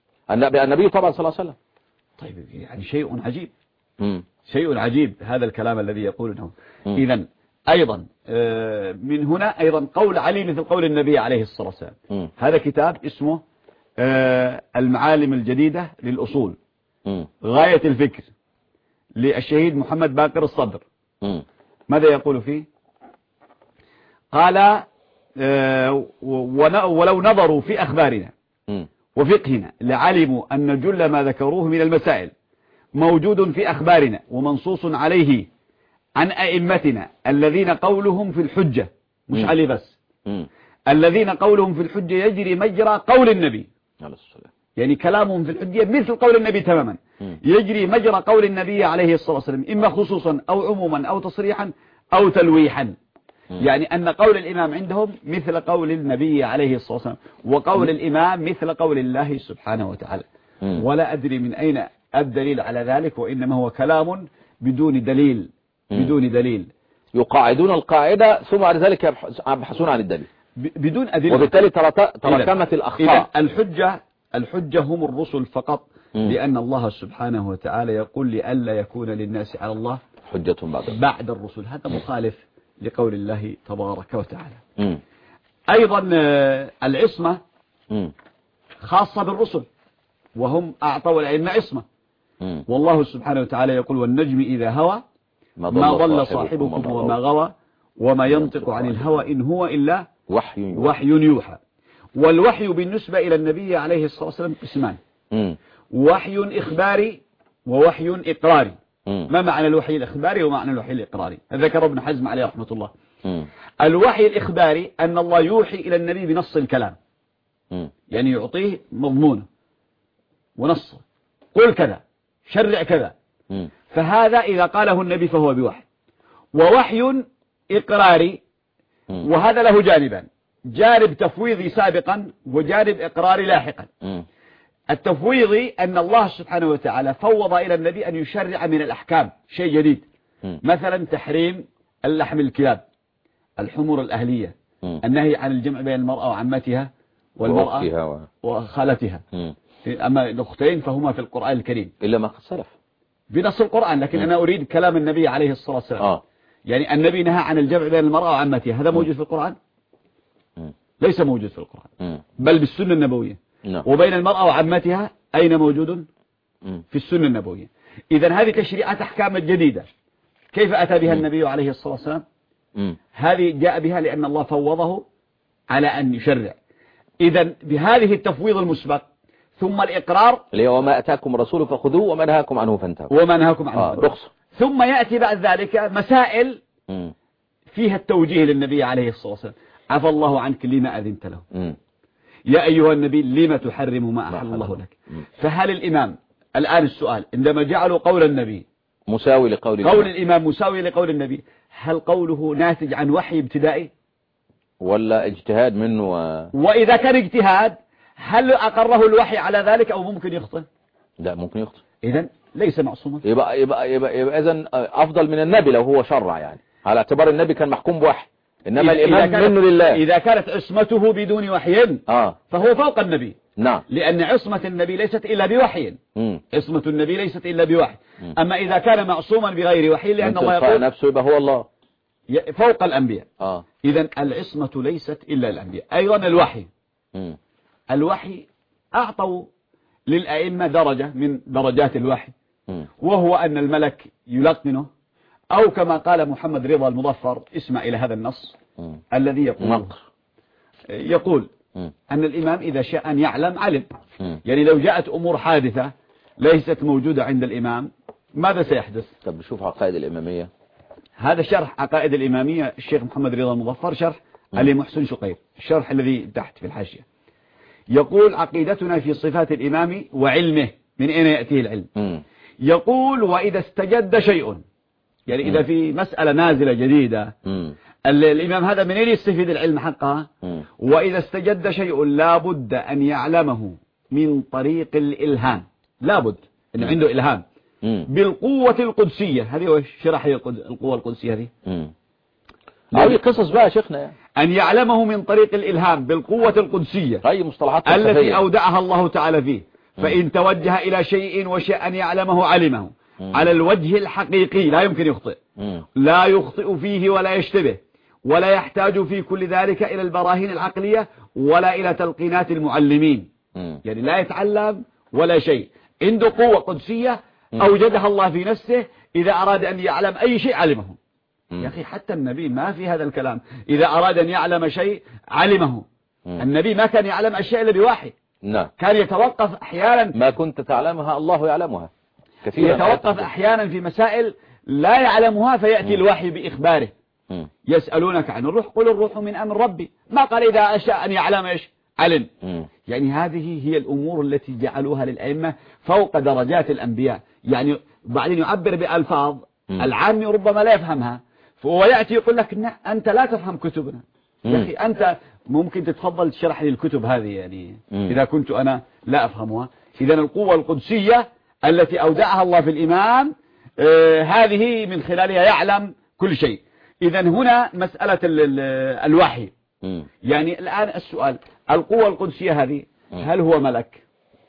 النبي طبعا صلى الله عليه وسلم. طيب يعني شيء عجيب. مم. شيء عجيب هذا الكلام الذي يقوله. إذا أيضا من هنا أيضا قول علي مثل قول النبي عليه الصلاة والسلام. م. هذا كتاب اسمه المعالم الجديدة للأصول. م. غاية الفكر للشهيد محمد باقر الصدر. م. ماذا يقول فيه؟ قال ولو نظروا في أخبارنا م. وفقهنا لعلموا أن جل ما ذكروه من المسائل موجود في أخبارنا ومنصوص عليه عن أئمتنا الذين قولهم في الحجة، مش م. علي بس، م. الذين قولهم في الحجة يجري مجرى قول النبي، يعني كلامهم في الحجة مثل قول النبي تماما، م. يجري مجرى قول النبي عليه الصلاة والسلام، إما خصوصا أو عموما أو تصريحا أو تلويحا. م. يعني أن قول الإمام عندهم مثل قول النبي عليه الصلاة والسلام، وقول م. الإمام مثل قول الله سبحانه وتعالى. م. ولا أدري من أين الدليل على ذلك، وإنما هو كلام بدون دليل بدون دليل. يقاعدون القاعدة ثم بعد ذلك يبحثون عن الدليل بدون أدلة، وبالتالي تراكمت الأخطاء. إذن الحجة الحجة هم الرسل فقط، م. لأن الله سبحانه وتعالى يقول لئلا يكون للناس على الله حجة بعد بعد الرسل. هذا مخالف لقول الله تبارك وتعالى. م. أيضا العصمة م. خاصة بالرسل، وهم أعطوا الأئمة عصمة. م. والله سبحانه وتعالى يقول والنجم إذا هوى ما ضل صاحبكم وما غوى وما ينطق عن الهوى إن هو إلا وحي يوحى. وحي يوحى. والوحي بالنسبة إلى النبي عليه الصلاة والسلام قسمان، وحي إخباري ووحي إقراري. م. ما معنى الوحي الإخباري ومعنى الوحي الإقراري؟ ذكر ابن حزم عليه رحمة الله. م. الوحي الإخباري أن الله يوحي إلى النبي بنص الكلام، م. يعني يعطيه مضمونه ونصه، قل كذا شرع كذا، م. فهذا إذا قاله النبي فهو بوحي. ووحي إقراري، م. وهذا له جانبان، جانب تفويضي سابقا وجانب إقراري لاحقا. م. التفويضي أن الله سبحانه وتعالى فوض إلى النبي أن يشرع من الأحكام شيء جديد، م. مثلا تحريم اللحم الكلاب، الحمر الأهلية، م. النهي عن الجمع بين المرأة وعمتها والمرأة و... وخالتها. م. أما الأختين فهما في القرآن الكريم إلا ما قد سلف بنص القرآن، لكن م. أنا أريد كلام النبي عليه الصلاة والسلام. آه. يعني النبي نهى عن الجمع بين المرأة وعمتها، هذا موجود في القرآن؟ م. ليس موجود في القرآن، م. بل بالسنة النبوية. نعم. وبين المرأة وعمتها أين موجود؟ م. في السنة النبوية. إذن هذه تشريعات أحكام جديدة، كيف أتى بها م. النبي عليه الصلاة والسلام؟ م. هذه جاء بها لأن الله فوضه على أن يشرع. إذن بهذه التفويض المسبق ثم الإقرار اللي هو ما أتاكم الرسول فخذوه وما نهاكم عنه فانتهوا وما نهاكم عنه آه رخصة. ثم يأتي بعد ذلك مسائل م. فيها التوجيه للنبي عليه الصلاة والسلام، عفى الله عنك لما أذنت له، م. يا أيها النبي لما تحرم ما أحل الله لك. م. فهل الإمام الآن السؤال عندما جعلوا قول النبي مساوي لقول قول الإمام, الإمام مساوي لقول النبي، هل قوله ناتج عن وحي ابتدائي ولا اجتهاد منه و... وإذا كان اجتهاد هل أقره الوحي على ذلك أو ممكن يخطئ؟ لا ممكن يخطئ. إذن ليس معصوما. يبقى يبقى يبقى, يبقى إذن أفضل من النبي لو هو شرع، يعني على اعتبار النبي كان محكوم بوحي، إنما الإمام منه لله. إذا كانت عصمته بدون وحي آه. فهو فوق النبي. نعم. لأن عصمة النبي ليست إلا بوحي. م. عصمة النبي ليست إلا بوحي. م. أما إذا كان معصوما بغير وحي لأن الله يقول نفسه يبقى هو الله فوق الأنبياء. آه. إذن العصمة ليست إلا الأنبياء. أيضا الوحي م. الوحي أعطوا للأئمة درجة من درجات الوحي، م. وهو أن الملك يلقنه، أو كما قال محمد رضا المظفر، اسمع إلى هذا النص م. الذي يقول مقر. يقول م. أن الإمام إذا شاء أن يعلم علم. م. يعني لو جاءت أمور حادثة ليست موجودة عند الإمام ماذا سيحدث؟ طب نشوف عقائد الإمامية. هذا شرح عقائد الإمامية الشيخ محمد رضا المظفر، شرح علي محسن شقير، الشرح الذي تحت في الحاشية. يقول عقيدتنا في صفات الإمام وعلمه، من أين يأتيه العلم؟ م. يقول وإذا استجد شيء، يعني إذا في مسألة نازلة جديدة م. الإمام هذا من أين يستفيد العلم حقها؟ م. وإذا استجد شيء لابد أن يعلمه من طريق الإلهام، لابد أن عنده إلهام م. بالقوة القدسية. هذه هو شرح القوة القدسية هذه. هذه قصص بقى شيخنا يعني. أن يعلمه من طريق الإلهام بالقوة القدسية هذه مصطلحات التي أودعها الله تعالى فيه. فإن توجه إلى شيء وشاء أن يعلمه علمه م. على الوجه الحقيقي، لا يمكن يخطئ، م. لا يخطئ فيه ولا يشتبه، ولا يحتاج في كل ذلك إلى البراهين العقلية ولا إلى تلقينات المعلمين. م. يعني لا يتعلم ولا شيء، عنده قوة قدسية أوجدها الله في نفسه إذا أراد أن يعلم أي شيء علمه. مم. يا أخي حتى النبي ما في هذا الكلام، إذا أراد أن يعلم شيء علمه. مم. النبي ما كان يعلم أشياء إلا بوحي. نعم. كان يتوقف أحيانا، ما كنت تعلمها الله يعلمها كثيرا، يتوقف أحيانا في مسائل لا يعلمها فيأتي مم. الوحي بإخباره. مم. يسألونك عن الروح قل الروح من أمر ربي، ما قال إذا أشاء أن يعلم إيش علم. مم. يعني هذه هي الأمور التي جعلوها للأئمة فوق درجات الأنبياء. يعني بعدين يعبر بألفاظ مم. العام ربما لا يفهمها، فهو يأتي يقول لك أنت لا تفهم كتبنا. مم. يا أخي أنت ممكن تتفضل تشرح لي الكتب هذه يعني مم. إذا كنت أنا لا أفهمها. إذا القوة القدسية التي أودعها الله في الإمام آه هذه من خلالها يعلم كل شيء. إذا هنا مسألة ال ال الوحي. مم. يعني الآن السؤال، القوة القدسية هذه مم. هل هو ملك؟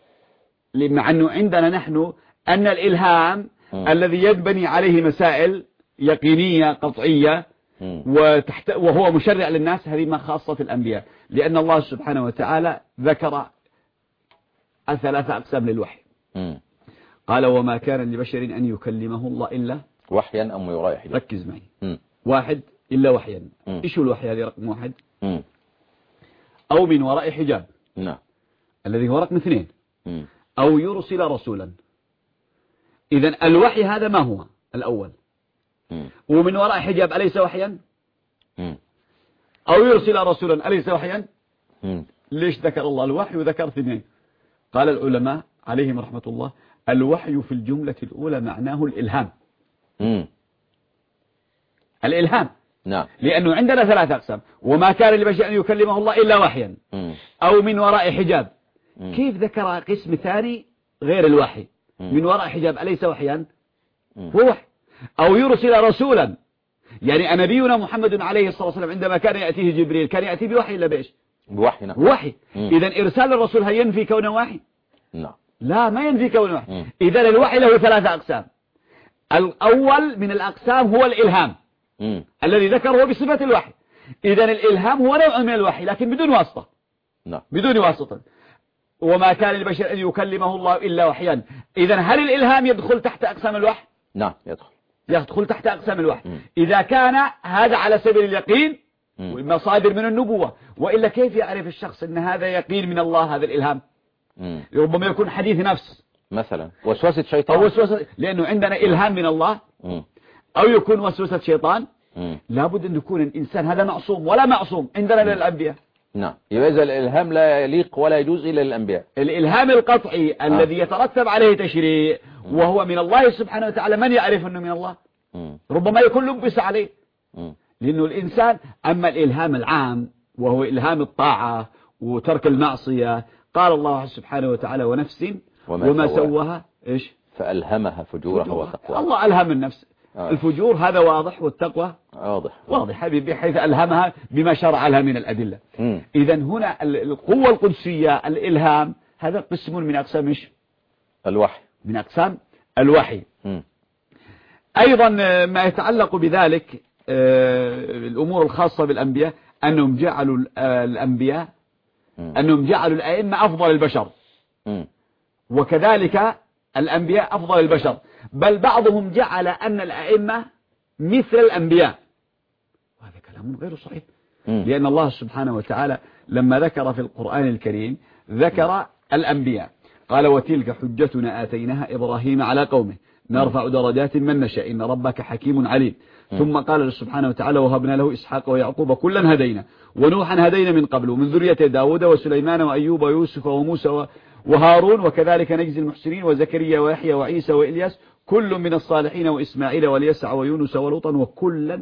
مع أنه عندنا نحن أن الإلهام مم. الذي ينبني عليه مسائل يقينية قطعية مم. وتحت وهو مشرع للناس، هذه ما خاصة الأنبياء، لأن الله سبحانه وتعالى ذكر ثلاثة أقسام للوحي. مم. قال وما كان لبشر أن يكلمه الله إلا وحيا أم يرايح. ركز معي. مم. واحد إلا وحيا. مم. إيش هو الوحي هذه؟ رقم واحد. مم. أو من وراء حجاب نعم. الذي هو رقم اثنين. مم. أو يرسل رسولا. إذن الوحي هذا ما هو الأول؟ مم. ومن وراء حجاب أليس وحيا؟ مم. أو يرسل رسولا أليس وحيا؟ مم. ليش ذكر الله الوحي وذكر اثنين؟ قال العلماء عليهم رحمة الله الوحي في الجملة الأولى معناه الإلهام. مم. الإلهام. نعم. لأنه عندنا ثلاثة أقسام، وما كان لبشر أن يكلمه الله إلا وحيا مم. أو من وراء حجاب. مم. كيف ذكر قسم ثاني غير الوحي؟ مم. من وراء حجاب أليس وحيا؟ مم. هو وحي. أو يرسل رسولا، يعني نبينا محمد عليه الصلاة والسلام عندما كان يأتيه جبريل كان يأتي بوحي إلا بإيش؟ بوحي. نعم. وحي. مم. إذن إرسال الرسول هل ينفي كونه وحي؟ نعم. لا، ما ينفي كونه وحي. مم. إذن الوحي له ثلاثة أقسام. الأول من الأقسام هو الإلهام مم. الذي ذكره بصفة الوحي. إذن الإلهام هو نوع من الوحي لكن بدون واسطة. نعم. بدون واسطة. وما كان للبشر أن يكلمه الله إلا وحيا. إذن هل الإلهام يدخل تحت أقسام الوحي؟ نعم يدخل. يدخل تحت أقسام الوحي. مم. إذا كان هذا على سبيل اليقين مم. ومصادر من النبوة، وإلا كيف يعرف الشخص أن هذا يقين من الله هذا الإلهام؟ مم. ربما يكون حديث نفس مثلا وسوسة شيطان، أو وسوسة، لأنه عندنا إلهام من الله مم. أو يكون وسوسة شيطان. مم. لابد أن يكون الإنسان هذا معصوم ولا معصوم عندنا للأنبياء. نعم. يبقى إذا الإلهام لا يليق ولا يجوز إلا للأنبياء. الإلهام القطعي آه. الذي يترتب عليه تشريع وهو من الله سبحانه وتعالى، من يعرف أنه من الله؟ مم. ربما يكون لبس عليه. مم. لأنه الإنسان، أما الإلهام العام وهو إلهام الطاعة وترك المعصية، قال الله سبحانه وتعالى ونفس وما, وما سواها إيش؟ فألهمها فجورها وتقواها. الله ألهم النفس. آه. الفجور هذا واضح، والتقوى واضح واضح بحيث ألهمها بما شرع لها من الأدلة. إذا هنا القوة القدسية الإلهام هذا قسم من أقسام إيش؟ الوحي، من أقسام الوحي. م. أيضا ما يتعلق بذلك الأمور الخاصة بالأنبياء أنهم جعلوا الأنبياء م. أنهم جعلوا الأئمة أفضل البشر، م. وكذلك الأنبياء أفضل البشر، بل بعضهم جعل أن الأئمة مثل الأنبياء، وهذا كلام غير صحيح. م. لأن الله سبحانه وتعالى لما ذكر في القرآن الكريم ذكر م. الأنبياء قال وتلك حجتنا آتيناها إبراهيم على قومه نرفع درجات من نشاء إن ربك حكيم عليم. م. ثم قال سبحانه وتعالى وهبنا له إسحاق ويعقوب كلا هدينا ونوحا هدينا من قبل ومن ذرية داود وسليمان وأيوب ويوسف وموسى وهارون وكذلك نجزي المحسنين وزكريا ويحيى وعيسى وإلياس كل من الصالحين وإسماعيل واليسع ويونس ولوطا وكلا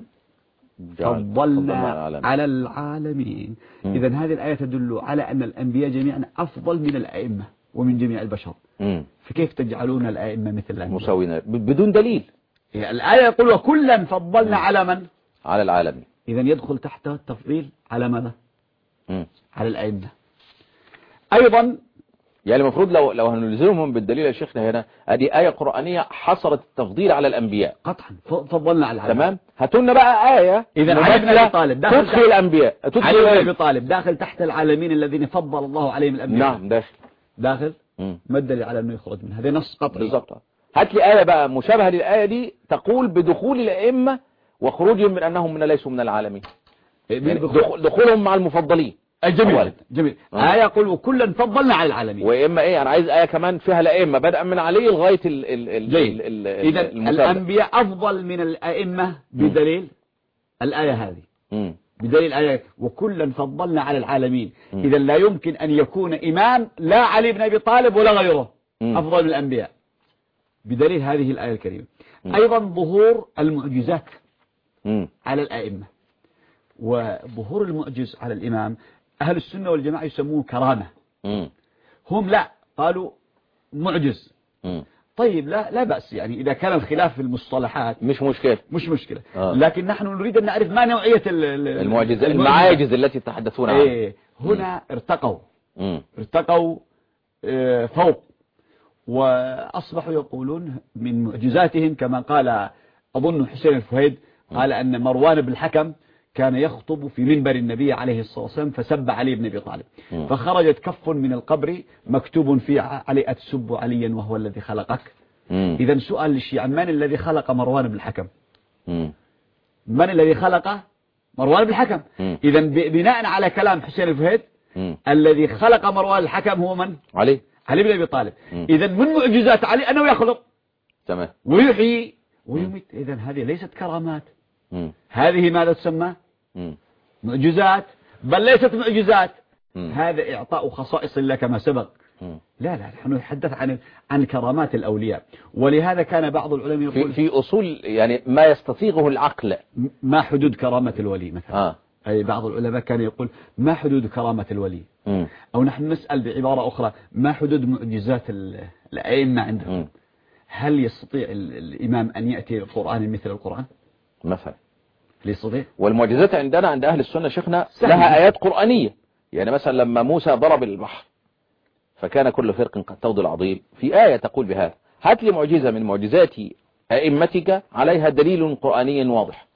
فضلنا على العالمين. إذن هذه الآية تدل على أن الأنبياء جميعا أفضل من الأئمة ومن جميع البشر. م. فكيف تجعلون الأئمة مثل الأنبياء مساوين بدون دليل؟ الآية يقول وكلا فضلنا م. على من؟ على العالمين. إذن يدخل تحت التفضيل على ماذا؟ م. على الأئمة. أيضا يعني المفروض لو لو هنلزمهم بالدليل يا شيخنا هنا هذه آية قرآنية حصرت التفضيل على الأنبياء قطعا فضلنا على العالمين. تمام. هاتوا بقى آية إذا علي بن أبي طالب تدخل الأنبياء، علي بن أبي طالب داخل تحت العالمين الذين فضل الله عليهم الأنبياء. نعم داخل داخل. ما الدليل على أنه يخرج من هذا؟ نص قطعي بالضبط. هات لي آية بقى مشابهة للآية دي تقول بدخول الأئمة وخروجهم من أنهم من ليسوا من العالمين، يعني دخول دخولهم مع المفضلين. جميل جميل. آه. آية يقول وكلا فضلنا على العالمين، وإما إيه أنا عايز آية كمان فيها الأئمة بدءا من علي لغاية ال ال ال إذا الأنبياء أفضل من الأئمة بدليل الآية هذه. م. بدليل الآية وكلا فضلنا على العالمين. إذا لا يمكن أن يكون إمام لا علي بن أبي طالب ولا غيره م. أفضل من الأنبياء بدليل هذه الآية الكريمة. م. أيضا ظهور المعجزات م. على الأئمة، وظهور المعجز على الإمام أهل السنة والجماعة يسموه كرامة. م. هم لا قالوا معجز. م. طيب لا لا بأس، يعني إذا كان الخلاف في المصطلحات مش مشكلة مش مشكلة آه. لكن نحن نريد أن نعرف ما نوعية المعجز المعاجز التي تحدثون عنها. إيه هنا م. ارتقوا م. ارتقوا اه فوق، وأصبحوا يقولون من معجزاتهم كما قال أظن حسين الفهيد قال أن مروان بن الحكم كان يخطب في منبر النبي عليه الصلاة والسلام فسب علي بن أبي طالب، م. فخرجت كف من القبر مكتوب في علي أتسب عليا وهو الذي خلقك. إذا سؤال للشيعة من الذي خلق مروان بن الحكم؟ م. من الذي خلق مروان بن الحكم؟ إذا بناء على كلام حسين الفهيد م. الذي خلق مروان الحكم هو من؟ علي علي بن أبي طالب. إذا من معجزات علي أنه يخلق تمام ويحيي ويميت. إذا هذه ليست كرامات، م. هذه ماذا تسمى؟ م. معجزات، بل ليست معجزات، م. هذا إعطاء خصائص الله كما سبق. م. لا لا نحن نتحدث عن عن كرامات الأولياء. ولهذا كان بعض العلماء يقول في, في أصول يعني ما يستطيعه العقل ما حدود كرامة الولي مثلا. آه. أي بعض العلماء كان يقول ما حدود كرامة الولي. م. أو نحن نسأل بعبارة أخرى ما حدود معجزات الأئمة عندهم. م. هل يستطيع الإمام أن يأتي القرآن مثل القرآن مثلا؟ يستطيع. والمعجزات عندنا عند أهل السنة شيخنا لها آيات قرآنية، يعني مثلا لما موسى ضرب البحر فكان كل فرق كالطود العظيم، في آية تقول بهذا. هات لي معجزة من معجزات أئمتك عليها دليل قرآني واضح.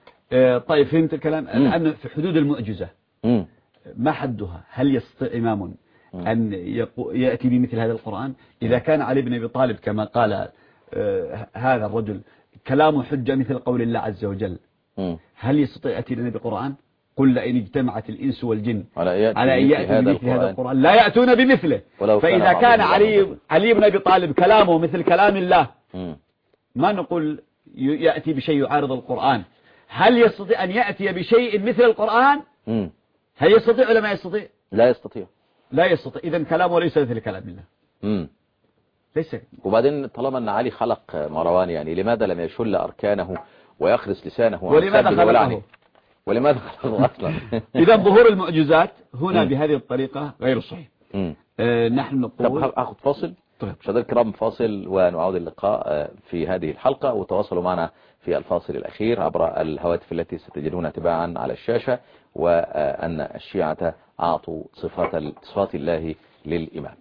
اه طيب فهمت الكلام. الآن في حدود المعجزة م. ما حدها؟ هل يستطيع إمام أن يأتي بمثل هذا القرآن؟ إذا كان علي بن أبي طالب كما قال اه هذا الرجل كلامه حجة مثل قول الله عز وجل، م. هل يستطيع أتي لنا بقرآن؟ قل لئن اجتمعت الإنس والجن على أن يأتي بمثل هذا القرآن لا يأتون بمثله. فإذا كان علي علي بن أبي طالب كلامه مثل كلام الله م. ما نقول يأتي بشيء يعارض القرآن. هل يستطيع أن يأتي بشيء مثل القرآن؟ م. هل يستطيع ولا ما يستطيع؟ لا يستطيع لا يستطيع. إذن كلامه ليس مثل كلام الله. م. ليس. وبعدين طالما أن علي خلق مروان، يعني لماذا لم يشل أركانه ويخرس لسانه ولماذا خلقه؟ ولماذا خلقه أصلا؟ إذا ظهور المعجزات هنا م. بهذه الطريقة غير صحيح. آه نحن نقول طب أخذ فاصل. طيب مشاهدينا الكرام فاصل ونعود اللقاء في هذه الحلقة، وتواصلوا معنا في الفاصل الأخير عبر الهواتف التي ستجدونها تباعا على الشاشة، وأن الشيعة أعطوا صفات صفات الله للإمام.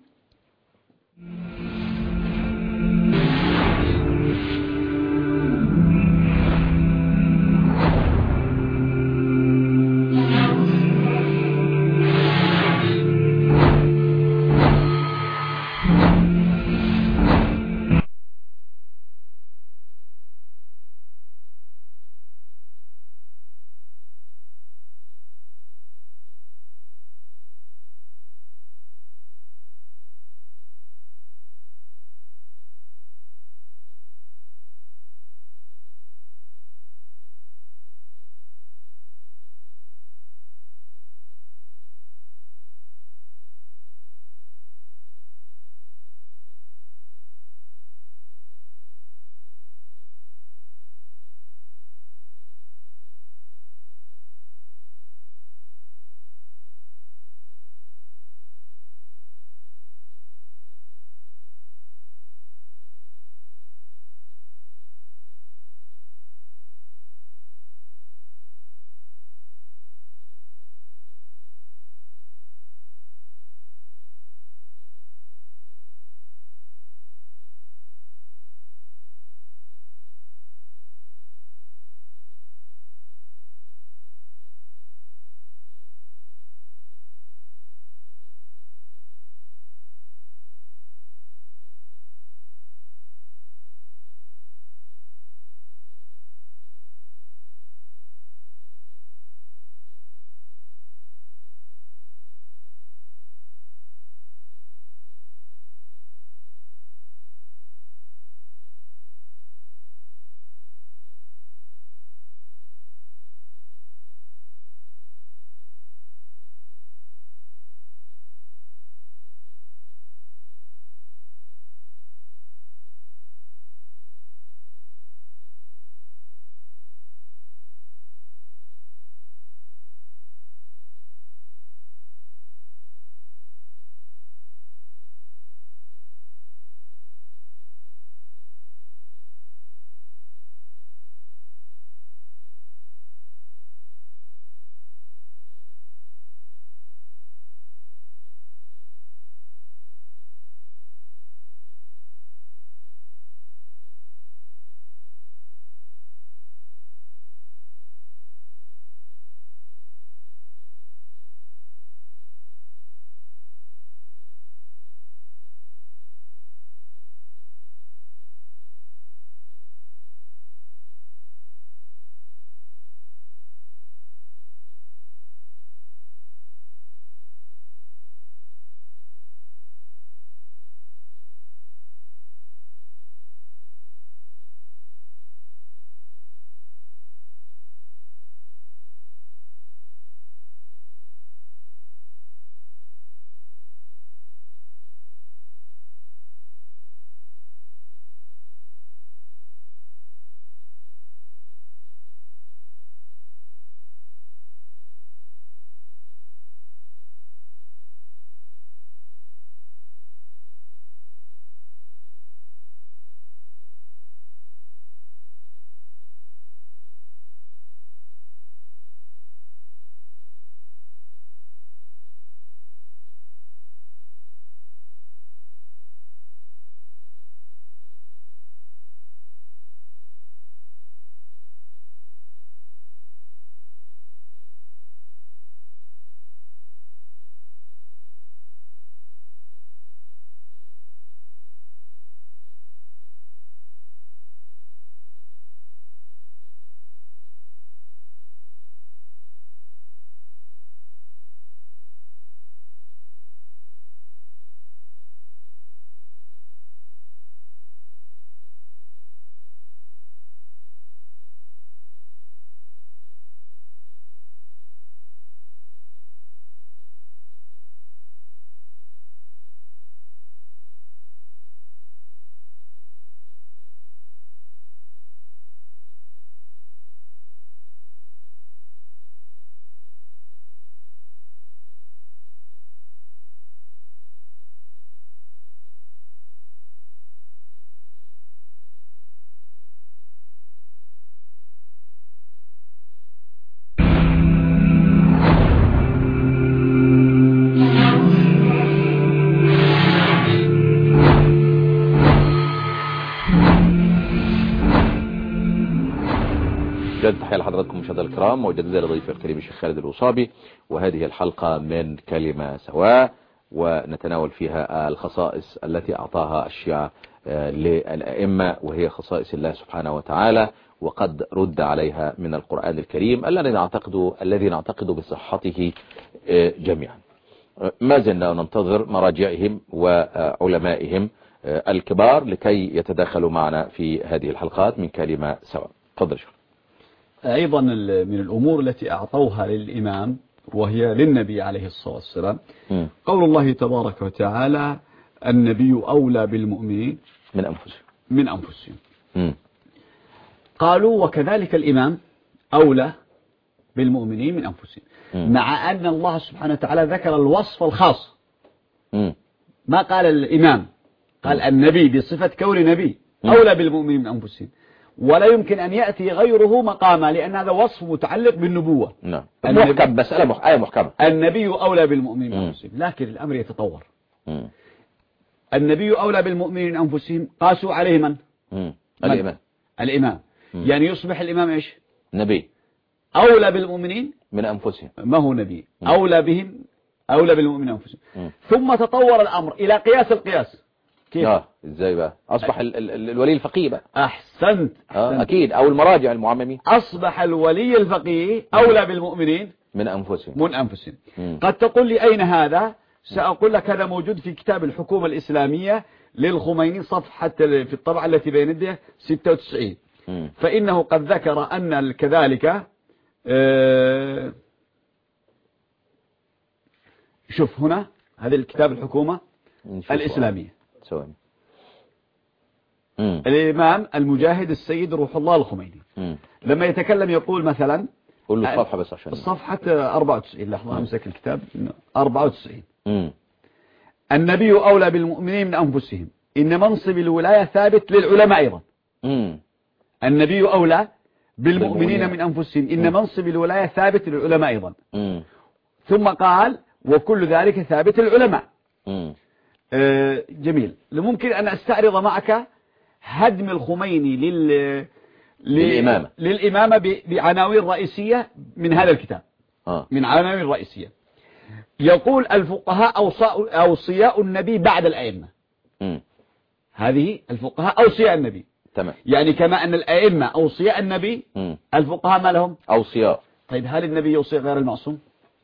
مشاهدينا الكرام، وجديدا لضيف الكريم الشيخ خالد الوصابي، وهذه الحلقة من كلمة سواء، ونتناول فيها الخصائص التي أعطاها الشيعة للأئمة، وهي خصائص الله سبحانه وتعالى، وقد رد عليها من القرآن الكريم الذي نعتقد الذي نعتقد بصحته جميعا. ما زلنا ننتظر مراجعهم وعلمائهم الكبار لكي يتداخلوا معنا في هذه الحلقات من كلمة سواء. تفضل شيخ. أيضا من الأمور التي أعطوها للإمام وهي للنبي عليه الصلاة والسلام م. قول الله تبارك وتعالى: النبي أولى بالمؤمنين من أنفسهم من أنفسهم م. قالوا وكذلك الإمام أولى بالمؤمنين من أنفسهم، م. مع أن الله سبحانه وتعالى ذكر الوصف الخاص، م. ما قال الإمام، قال م. النبي بصفة كون نبي أولى بالمؤمنين من أنفسهم، ولا يمكن أن يأتي غيره مقاما، لأن هذا وصف متعلق بالنبوة. نعم. محكم، مسألة مح... آية محكمة. النبي أولى بالمؤمنين من أنفسهم، لكن الأمر يتطور. م. النبي أولى بالمؤمنين من أنفسهم، قاسوا عليه من؟ م. الإمام. الإمام. م. يعني يصبح الإمام إيش؟ نبي. أولى بالمؤمنين من أنفسهم. ما هو نبي. م. أولى بهم، أولى بالمؤمنين من أنفسهم. م. ثم تطور الأمر إلى قياس القياس. كيف؟ اه ازاي بقى؟ اصبح ال ال الولي الفقيه بقى. احسنت, أحسنت. آه اكيد، او المراجع المعممين. اصبح الولي الفقيه اولى بالمؤمنين من انفسهم من انفسهم. مم. قد تقول لي اين هذا؟ ساقول لك هذا موجود في كتاب الحكومة الاسلامية للخميني، صفحة في الطبعة التي بين يديه ستة وتسعين. مم. فانه قد ذكر ان كذلك آه شوف هنا هذا الكتاب الحكومة الاسلامية. سواني. الإمام المجاهد السيد روح الله الخميني مم. لما يتكلم يقول مثلا، قول له الصفحة بس عشان الصفحة أربعة وتسعين، لحظة أمسك الكتاب، أربعة وتسعين. مم. النبي أولى بالمؤمنين من أنفسهم، إن منصب الولاية ثابت للعلماء أيضا. مم. النبي أولى بالمؤمنين من أنفسهم، إن مم. منصب الولاية ثابت للعلماء أيضا. مم. ثم قال: وكل ذلك ثابت للعلماء. مم. آه جميل. ممكن أن أستعرض معك هدم الخميني لل... للإمامة للإمامة ب... بعناوين رئيسية من هذا الكتاب. آه. من عناوين رئيسية يقول: الفقهاء أوصاء أوصياء النبي بعد الأئمة. م. هذه الفقهاء أوصياء النبي. تمام. يعني كما أن الأئمة أوصياء النبي، م. الفقهاء ما لهم؟ أوصياء. طيب هل النبي يوصي غير المعصوم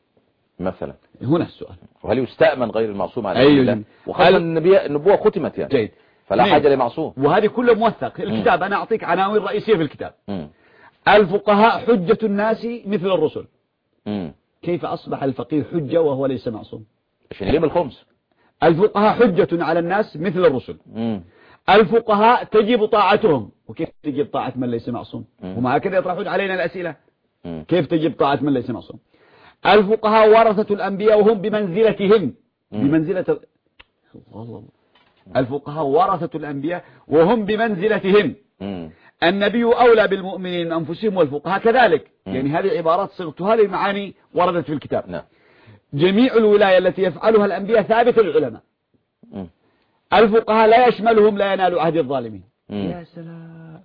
مثلا؟ هنا السؤال. وهل يستأمن غير المعصوم على أيوة الله؟ وخاصة النبي النبوة ختمت يعني. جيد. فلا حاجة لمعصوم. وهذه كله موثق الكتاب. م. أنا أعطيك عناوين رئيسية في الكتاب. م. الفقهاء حجة الناس مثل الرسل. م. كيف أصبح الفقيه حجة وهو ليس معصوم؟ عشان يلم الخمس. الفقهاء حجة على الناس مثل الرسل. م. الفقهاء تجب طاعتهم، وكيف تجب طاعة من ليس معصوم؟ هم هكذا يطرحون علينا الأسئلة. م. كيف تجب طاعة من ليس معصوم؟ الفقهاء ورثة الأنبياء وهم بمنزلتهم. م. بمنزلة الله الله. الفقهاء ورثة الأنبياء وهم بمنزلتهم. م. النبي أولى بالمؤمنين من أنفسهم والفقهاء كذلك. م. يعني هذه عبارات صيغتها لمعاني وردت في الكتاب. نعم. جميع الولاية التي يفعلها الأنبياء ثابتة للعلماء. م. الفقهاء لا يشملهم لا ينال عهد الظالمين. م. يا سلام.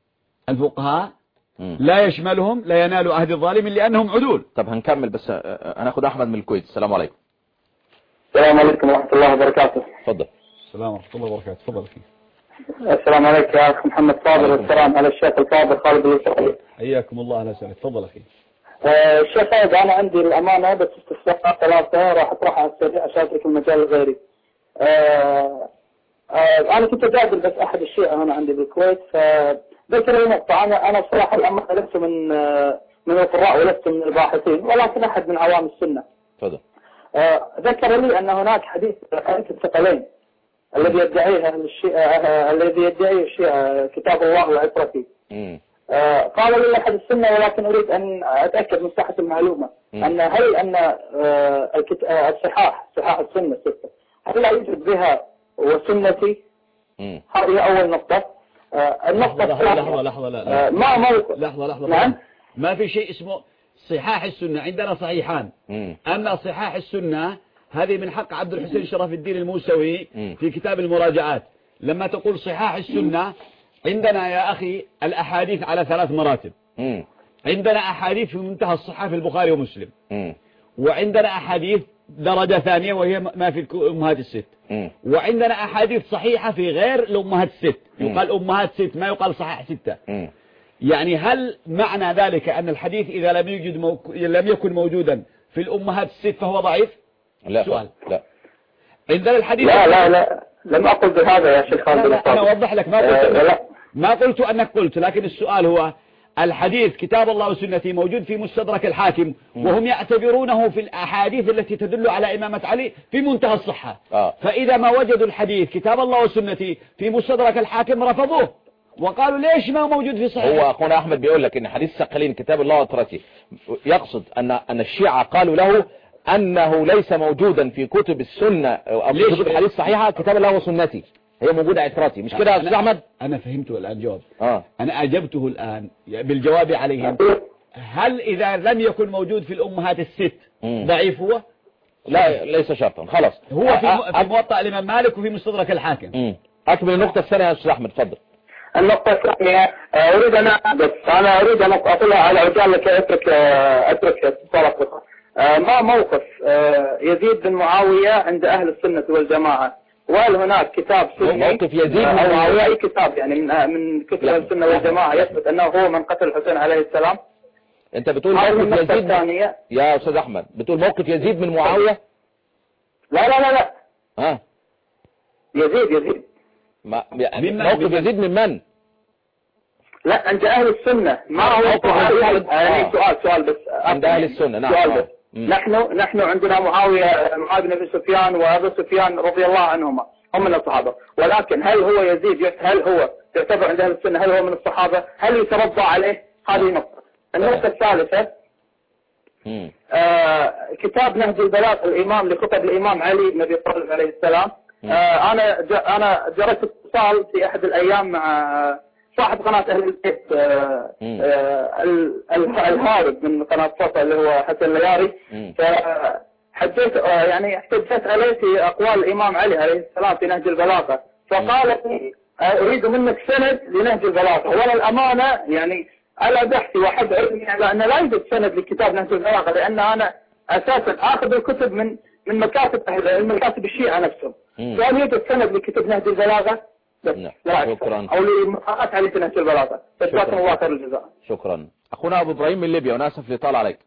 الفقهاء م. لا يشملهم لا ينال عهد الظالمين لأنهم عدول. طب هنكمل بس هناخد أحمد من الكويت. السلام عليكم. السلام عليكم ورحمة الله وبركاته. تفضل. السلام ورحمة الله وبركاته. تفضل فيه. السلام عليك يا أخ محمد صابر، والسلام على الشيخ الفاضل خالد الوصابي. حياكم الله. أهلا وسهلا. تفضل أخي. آه الشيخ خالد، أنا عندي الأمانة بس استفسار ثلاثة راح أطرحها على السريع عشان أترك المجال لغيري. آه آه أنا كنت أجادل بس أحد الشيعة هنا عندي بالكويت، فذكر لي نقطة. أنا أنا بصراحة الأمانة لست من آه من القراء ولست من الباحثين، ولكن أحد من عوام السنة. تفضل. آه ذكر لي أن هناك حديث حديث الثقلين الذي يدعيه الشيعة الذي يدعيه الشيعة كتاب الله وعترتي. آه قال لي أحد السنة، ولكن أريد أن أتأكد من صحة المعلومة. مم. أن هل أن آه الصحاح صحاح السنة الستة هل لا يوجد بها وسنتي؟ هذه أول نقطة. آه النقطة لحظة لحظة لحظة لا آه ما ما لحظة لحظة نعم. ما في شيء اسمه صحاح السنة، عندنا صحيحان. مم. أما صحاح السنة هذه من حق عبد الحسين شرف الدين الموسوي في كتاب المراجعات. لما تقول صحاح السنة عندنا يا أخي الأحاديث على ثلاث مراتب. عندنا أحاديث في منتهى الصحة في البخاري ومسلم. م. وعندنا أحاديث درجة ثانية وهي ما في الأمهات الست. م. وعندنا أحاديث صحيحة في غير الأمهات الست، يقال أمهات ست ما يقال صحيح ستة. م. يعني هل معنى ذلك أن الحديث إذا لم يوجد مو... لم يكن موجودا في الأمهات الست فهو ضعيف؟ لا سؤال. لا عندنا الحديث لا لا لا لم أقل بهذا يا شيخ خالد. أنا أوضح لك، ما قلت أه أنك... ما قلت أنك قلت، لكن السؤال هو الحديث كتاب الله وسنتي موجود في مستدرك الحاكم، وهم يعتبرونه في الأحاديث التي تدل على إمامة علي في منتهى الصحة. آه. فإذا ما وجدوا الحديث كتاب الله وسنتي في مستدرك الحاكم رفضوه وقالوا ليش ما موجود في صحيح. هو أخونا أحمد بيقول لك إن حديث ثقلين كتاب الله وترتي يقصد أن أن الشيعة قالوا له أنه ليس موجودا في كتب السنة أو في كتب الحديث صحيحة كتاب الله وسنتي، هي موجودة عتراتي، مش كده يا أستاذ أحمد؟ أنا فهمته الآن جواب. آه. أنا أجبته الآن بالجواب عليهم. هل إذا لم يكن موجود في الأمهات الست مم. ضعيف هو؟ لا ليس شرطا، خلاص. هو في, أ... في موطأ الإمام مالك وفي مستدرك الحاكم. مم. أكمل النقطة الثانية يا أستاذ أحمد، تفضل. النقطة الثانية أريد أن بس أنا أريد أن أقولها على عجالة لك أترك أترك اتصالك. ما موقف يزيد بن معاوية عند أهل السنة والجماعة؟ وهل هناك كتاب سني موقف يزيد بن أو معاوية أي كتاب يعني من من كتب السنة والجماعة يثبت أنه هو من قتل الحسين عليه السلام؟ أنت بتقول موقف يزيد الثانية يا أستاذ أحمد، بتقول موقف يزيد بن معاوية؟ لا لا لا لا ها يزيد يزيد ما... موقف يزيد من من؟ لا عند أهل السنة ما هو يعني سؤال سؤال بس عند أهل السنة. نعم. سؤال بس. نحن نحن عندنا معاوية معاوية بن أبي سفيان وأبو سفيان رضي الله عنهما هم من الصحابة، ولكن هل هو يزيد هل هو يعتبر عند أهل السنة هل هو من الصحابة؟ هل يترضى عليه؟ هذه نقطة. النقطة الثالثة آه كتاب نهج البلاغ الإمام لكتب الإمام علي بن أبي طالب عليه السلام. آه أنا ج... أنا جريت اتصال في أحد الأيام مع صاحب قناة أهل البيت آه آه الهارب من قناة فصل اللي هو حسن لياري، فحجيت آه يعني احتجت عليه في أقوال الإمام علي عليه السلام في نهج البلاغة، فقال لي أريد منك سند لنهج البلاغة. ولا الأمانة يعني على بحثي وحد علمي على أن لا يوجد سند لكتاب نهج البلاغة، لأن أنا أساسا آخذ الكتب من من مكاتب أهل مكاتب الشيعة نفسهم. فهل يوجد سند لكتاب نهج البلاغة؟ لا. شكرا. أو لمقاطعة علي في نهج البلاغة. جزاكم الله خير الجزاء. شكرا. أخونا أبو إبراهيم من ليبيا، وأنا آسف لطال عليك.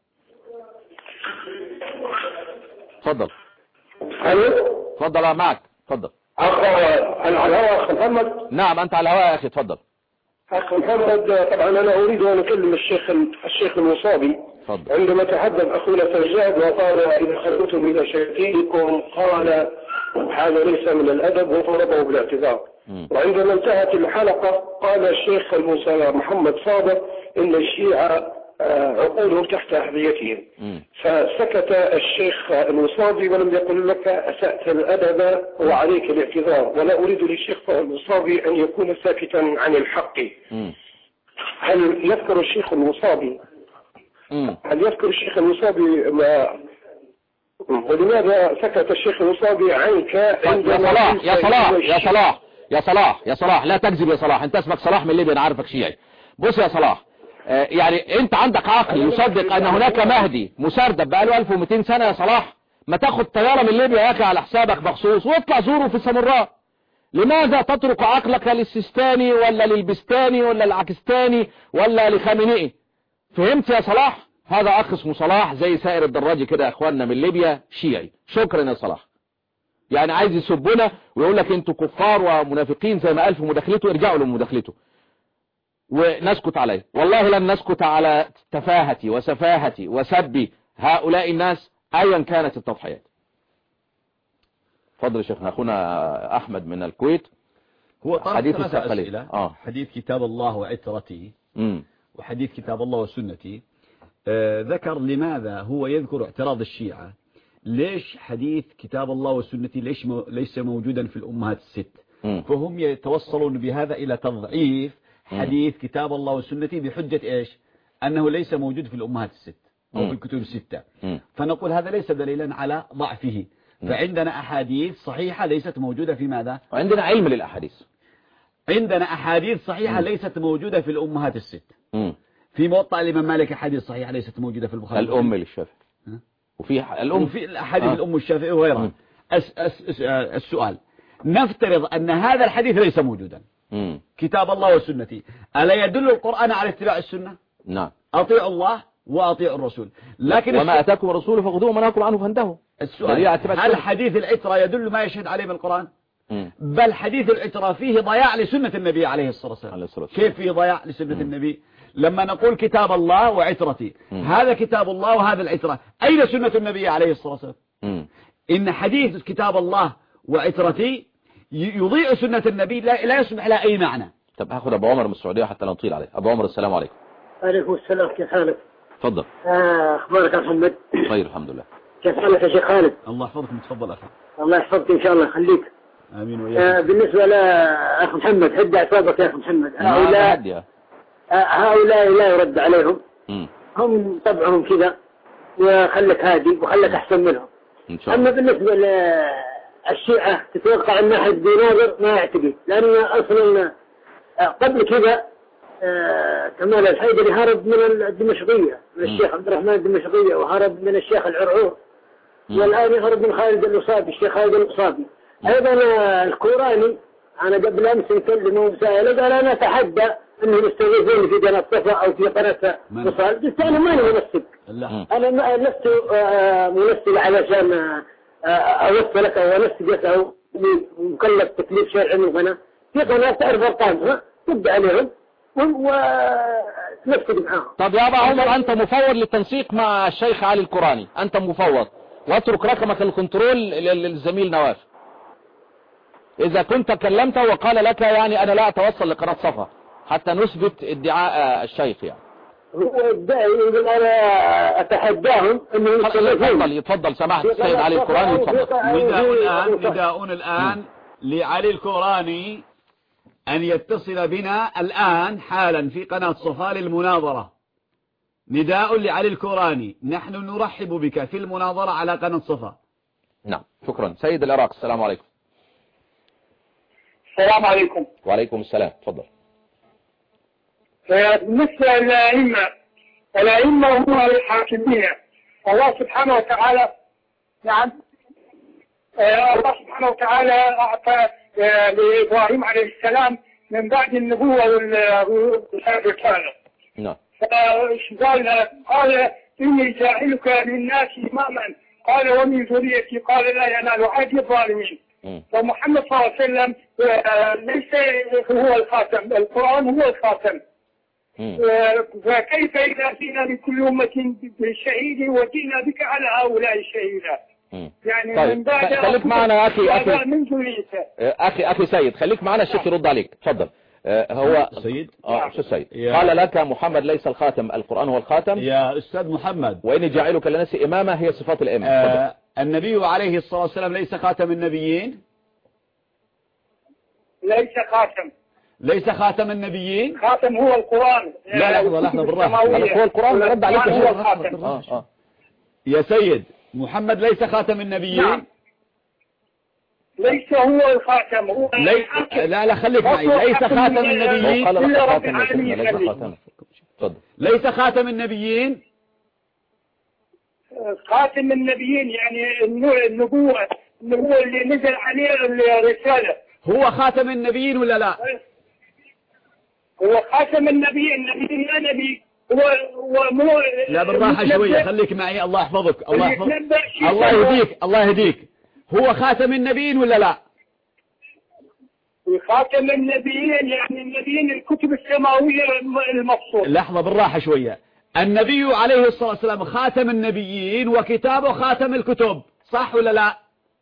تفضل. أيوه. تفضل معك. تفضل. أخ أنا على الهواء أخ محمد. نعم أنت على الهواء يا أخي، تفضل. أخ محمد طبعا أنا أريد أن أكلم الشيخ الشيخ المصابي. تفضل. عندما تحدث أخونا سجاد وقال إذا خلوتم إلى شيخيكم قال هذا ليس من الأدب وطلبه بالاعتذار. وعندما انتهت الحلقة قال الشيخ الموسى محمد صادق إن الشيعة عقولهم تحت أحذيتهم، فسكت الشيخ المصابي ولم يقل لك أسأت الأدب وعليك الاعتذار، ولا أريد للشيخ المصابي أن يكون ساكتا عن الحق. هل يذكر الشيخ المصابي هل يذكر الشيخ المصابي ما ولماذا سكت الشيخ المصابي عنك؟ يا صلاح يا صلاح يا صلاح يا صلاح يا صلاح لا تكذب يا صلاح، انت اسمك صلاح من ليبيا، انا عارفك شيعي. بص يا صلاح، آه يعني انت عندك عقل يصدق ان هناك مهدي مسردب بقاله ألف ومئتين سنة يا صلاح؟ ما تاخد طيارة من ليبيا يا اخي على حسابك مخصوص واطلع زوره في السامراء. لماذا تترك عقلك للسيستاني ولا للبستاني ولا العكستاني ولا لخامنئي؟ فهمت يا صلاح؟ هذا اخ اسمه صلاح زي سائر الدراجي كده يا اخواننا من ليبيا شيعي. شكرا يا صلاح. يعني عايز يسبنا ويقول لك انتوا كفار ومنافقين زي ما قال في مداخلته، ارجعوا لمداخلته ونسكت عليه. والله لن نسكت على تفاهتي وسفاهتي وسبي هؤلاء الناس ايا كانت التضحيات. فضل شيخنا اخونا احمد من الكويت. هو حديث الثقلين اه حديث كتاب الله وعترتي امم وحديث كتاب الله وسنتي. آه ذكر لماذا هو يذكر اعتراض الشيعة، ليش حديث كتاب الله وسنتي ليش مو ليس موجودا في الأمهات الست. مم. فهم يتوصلون بهذا إلى تضعيف حديث كتاب الله وسنتي بحجة إيش؟ أنه ليس موجود في الأمهات الست أو في الكتب الستة. مم. فنقول هذا ليس دليلا على ضعفه. مم. فعندنا أحاديث صحيحة ليست موجودة في ماذا؟ وعندنا علم للأحاديث. عندنا أحاديث صحيحة مم. ليست موجودة في الأمهات الست. مم. في موطأ الإمام مالك أحاديث صحيحة ليست موجودة في البخاري. الأم للشافعي وفي الأم وفي الأحاديث آه. الأم الشافعي وغيرها. أس أس أس السؤال، نفترض أن هذا الحديث ليس موجودا، مم. كتاب الله وسنتي، ألا يدل القرآن على اتباع السنة؟ نعم. أطيعوا الله وأطيعوا الرسول. لكن وما أتاكم الرسول فخذوه وما نهاكم عنه فانتهوا. السؤال، هل حديث العترة يدل ما يشهد عليه بالقرآن؟ مم. بل حديث العترة فيه ضياع لسنة النبي عليه الصلاة والسلام. كيف فيه ضياع لسنة مم. النبي؟ لما نقول كتاب الله وعترتي، مم. هذا كتاب الله وهذا العترة، أين سنة النبي عليه الصلاة والسلام؟ مم. إن حديث كتاب الله وعترتي يضيع سنة النبي، لا, لا يصبح لها أي معنى. طب هاخد أبو عمر من السعودية حتى لا نطيل عليه. أبو عمر السلام عليكم. عليكم السلام، كيف حالك؟ تفضل. آه أخبارك يا محمد؟ خير الحمد لله. كيف حالك يا شيخ خالد؟ الله يحفظكم، تفضل أخي. الله يحفظك إن شاء الله يخليك. آمين وإياك. آه بالنسبة لأخ محمد، هدي أعصابك يا أخ محمد. هؤلاء هؤلاء لا يرد عليهم. م. هم طبعهم كذا، وخلك هادي وخلك أحسن منهم. إن شاء الله. أما بالنسبة للشيعة تتوقع أن أحد بيناظر ما يعتقد، لأن أصلا قبل كذا كمال الحيدري هرب من الدمشقية، من الشيخ عبد الرحمن الدمشقية، وهرب من الشيخ العرعور، والآن يهرب من خالد الأصابي، الشيخ خالد الأصابي. أيضا الكوراني أنا قبل أمس نكلمه بسائله قال أنا أتحدى أنهم يستغيثون في قناة صفا أو في قناة وصال، بس أنا ماني منسق، أنا لست منسق علشان أوصلك أو أنسقك أو مكلف تكليف شرعي من قناة. في قناة تعرف أرقامها تبدأ عليهم ونفسد معاهم. طب يا أبا عمر، أنت مفوض للتنسيق مع الشيخ علي القراني، أنت مفوض، واترك رقمك الكنترول للزميل نواف. إذا كنت كلمته وقال لك يعني أنا لا أتوصل لقناة صفا حتى نثبت ادعاء الشيخ، يعني هو ادعي يقول أنا أتحداهم أنه يتفضل يتفضل سماحة السيد علي القراني يتفضل. نداء الآن نداء الآن لعلي القراني أن يتصل بنا الآن حالا في قناة صفا للمناظرة. نداء لعلي القراني، نحن نرحب بك في المناظرة على قناة صفا. نعم شكرا. سيد العراق السلام عليكم. السلام عليكم. وعليكم السلام، تفضل. بالنسبة للأئمة، الأئمة هم الحاكمية. الله سبحانه وتعالى نعم الله سبحانه وتعالى أعطى لإبراهيم عليه السلام من بعد النبوة والرسالة. نعم. قال قال إني جاعلك للناس إماما، قال ومن ذريتي، قال لا ينال عهد الظالمين. ومحمد صلى الله عليه وسلم ليس هو الخاتم، القرآن هو الخاتم. فكيف إذا جئنا من كل أمة بشهيد وجئنا بك على هؤلاء شهيدا؟ يعني طيب. من بعد خليك معنا أخي أخي من ذريته. أخي أخي سيد، خليك معنا، الشيخ يرد عليك. تفضل. هو سيد اه شو سيد قال لك محمد ليس الخاتم، القرآن هو الخاتم يا أستاذ محمد. وإني جاعلك للناس إمامة هي صفات الإمام. آه النبي عليه الصلاة والسلام ليس خاتم النبيين، ليس خاتم، ليس خاتم النبيين، خاتم هو القرآن. لا لحظة لحظة بالراحة، هو القرآن رد عليك هو الخاتم. آه آه. يا سيد محمد ليس خاتم النبيين. نعم. ليس هو الخاتم، هو ليس لا لا خليك معي، ليس خاتم النبيين إلا رب العالمين. ليس خاتم تفضل. ليس خاتم النبيين، خاتم النبيين يعني النبوة، النبوة اللي نزل عليه الرسالة. هو خاتم النبيين ولا لا؟ هو خاتم النبيين، النبي لا نبي، هو هو مو لا بالراحة شوية، خليك معي، الله يحفظك، الله يحفظك، الله يهديك، الله يهديك. هو خاتم النبيين ولا لا؟ خاتم النبيين يعني النبيين الكتب السماوية المقصود. لحظة بالراحة شوية، النبي عليه الصلاة والسلام خاتم النبيين وكتابه خاتم الكتب، صح ولا لا؟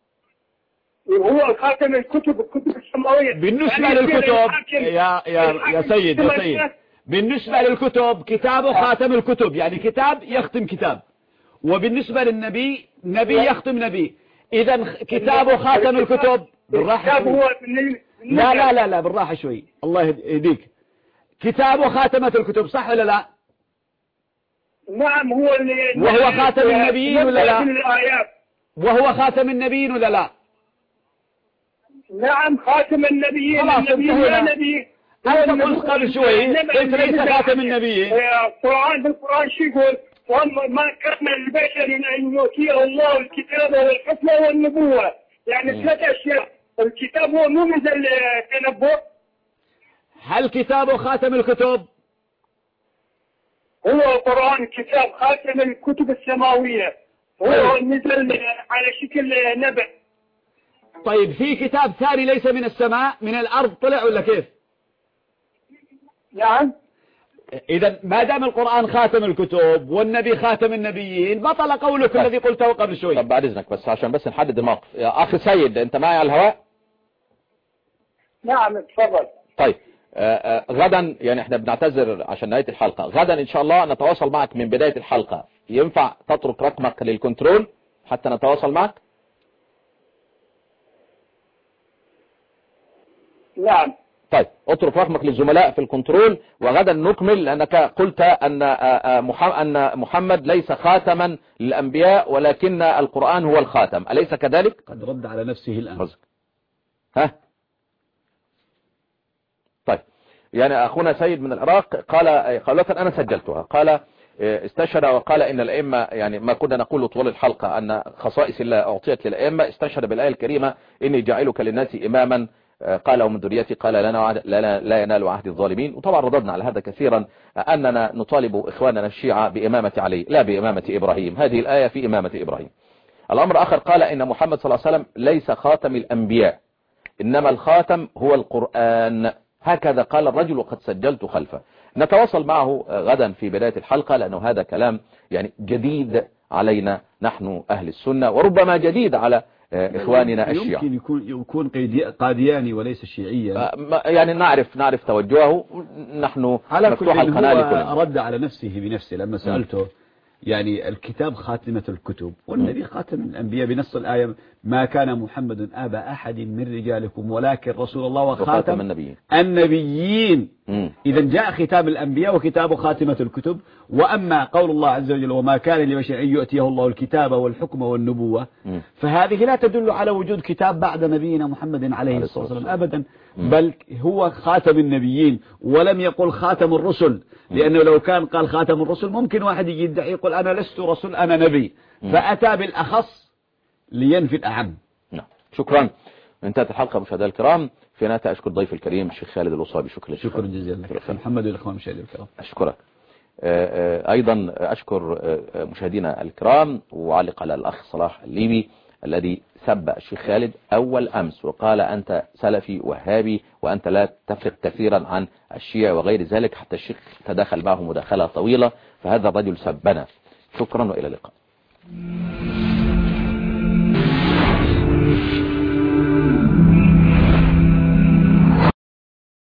هو خاتم الكتب، الكتب السماوية. بالنسبة للكتب يا يا يا سيد يا سيد بالنسبة للكتب كتابه خاتم الكتب، يعني كتاب يختم كتاب، وبالنسبة للنبي نبي يختم نبي. إذا كتابه خاتم الكتب. بالراحة شوي. لا لا لا لا بالراحة شوي، الله يهديك. كتابه خاتمة الكتب، صح ولا لا؟ نعم هو اللي وهو خاتم النبيين ولا لا؟ وهو خاتم النبيين ولا لا؟ نعم خاتم النبيين. النبي لا نبي. أنت قلت قبل شوي قلت ليس خاتم النبيين. القرآن بالقرآن شو يقول؟ ما كان البشر أن يؤتيه الله الكتاب والحكمة والنبوة، يعني ثلاث أشياء. الكتاب هو مو مثل التنبؤ. هل كتابه خاتم الكتب؟ هو القرآن كتاب خاتم الكتب السماوية، هو مثل على شكل نبأ. طيب في كتاب ثاني ليس من السماء من الأرض طلع ولا كيف؟ نعم. إذا ما دام القرآن خاتم الكتب والنبي خاتم النبيين بطل قولك الذي قلته قبل شوي. طب بعد إذنك بس عشان بس نحدد الموقف. يا أخي سيد أنت معي على الهواء؟ نعم تفضل. طيب آآ آآ غدا يعني احنا بنعتذر عشان نهاية الحلقة، غدا إن شاء الله نتواصل معك من بداية الحلقة. ينفع تترك رقمك للكنترول حتى نتواصل معك؟ نعم. طيب اترك رقمك للزملاء في الكنترول، وغدا نكمل لأنك قلت أن أن محمد ليس خاتما للأنبياء ولكن القرآن هو الخاتم، أليس كذلك؟ قد رد على نفسه الآن. ها طيب يعني أخونا سيد من العراق قال قولة أنا سجلتها، قال استشهد وقال إن الأئمة يعني ما كنا نقول طوال الحلقة أن خصائص الله أعطيت للأئمة، استشهد بالآية الكريمة إني جاعلك للناس إماما قال ومن ذريتي قال لنا لا, لا ينال عهد الظالمين. وطبعا رددنا على هذا كثيرا أننا نطالب إخواننا الشيعة بإمامة علي لا بإمامة إبراهيم، هذه الآية في إمامة إبراهيم. الأمر آخر قال إن محمد صلى الله عليه وسلم ليس خاتم الأنبياء إنما الخاتم هو القرآن، هكذا قال الرجل وقد سجلت خلفه. نتواصل معه غدا في بداية الحلقة لأنه هذا كلام يعني جديد علينا نحن أهل السنة وربما جديد على إخواننا الشيعة. يمكن يكون يكون قادياني وليس شيعيا، يعني نعرف نعرف توجهه. نحن على مفتوح كل القناة هو لكل. رد على نفسه بنفسه لما سألته يعني الكتاب خاتمة الكتب والنبي خاتم الأنبياء بنص الآية ما كان محمد أبا أحد من رجالكم ولكن رسول الله وخاتم النبيين, النبيين. إذا جاء ختام الأنبياء وكتابه خاتمة الكتب. وأما قول الله عز وجل وما كان لبشر أن يؤتيه الله الكتاب والحكم والنبوة م. فهذه لا تدل على وجود كتاب بعد نبينا محمد عليه الصلاة والسلام أبدا م. بل هو خاتم النبيين ولم يقل خاتم الرسل، لأنه لو كان قال خاتم الرسل ممكن واحد يجي يدعي يقول أنا لست رسول أنا نبي، فأتى بالأخص لينفي الأعم. نعم. شكرا. انتهت الحلقة مشاهدينا الكرام. في نهاية أشكر ضيف الكريم الشيخ خالد الأصابي. شكرا شكرا جزيلا محمد والإخوان مشاهدينا الكرام. أشكرك. أيضا أشكر مشاهدينا الكرام وعلق على الأخ صلاح الليبي الذي سب الشيخ خالد أول أمس وقال أنت سلفي وهابي وأنت لا تفرق كثيرا عن الشيعة وغير ذلك، حتى الشيخ تدخل معه مداخلة طويلة، فهذا الرجل سبنا. شكرا وإلى اللقاء.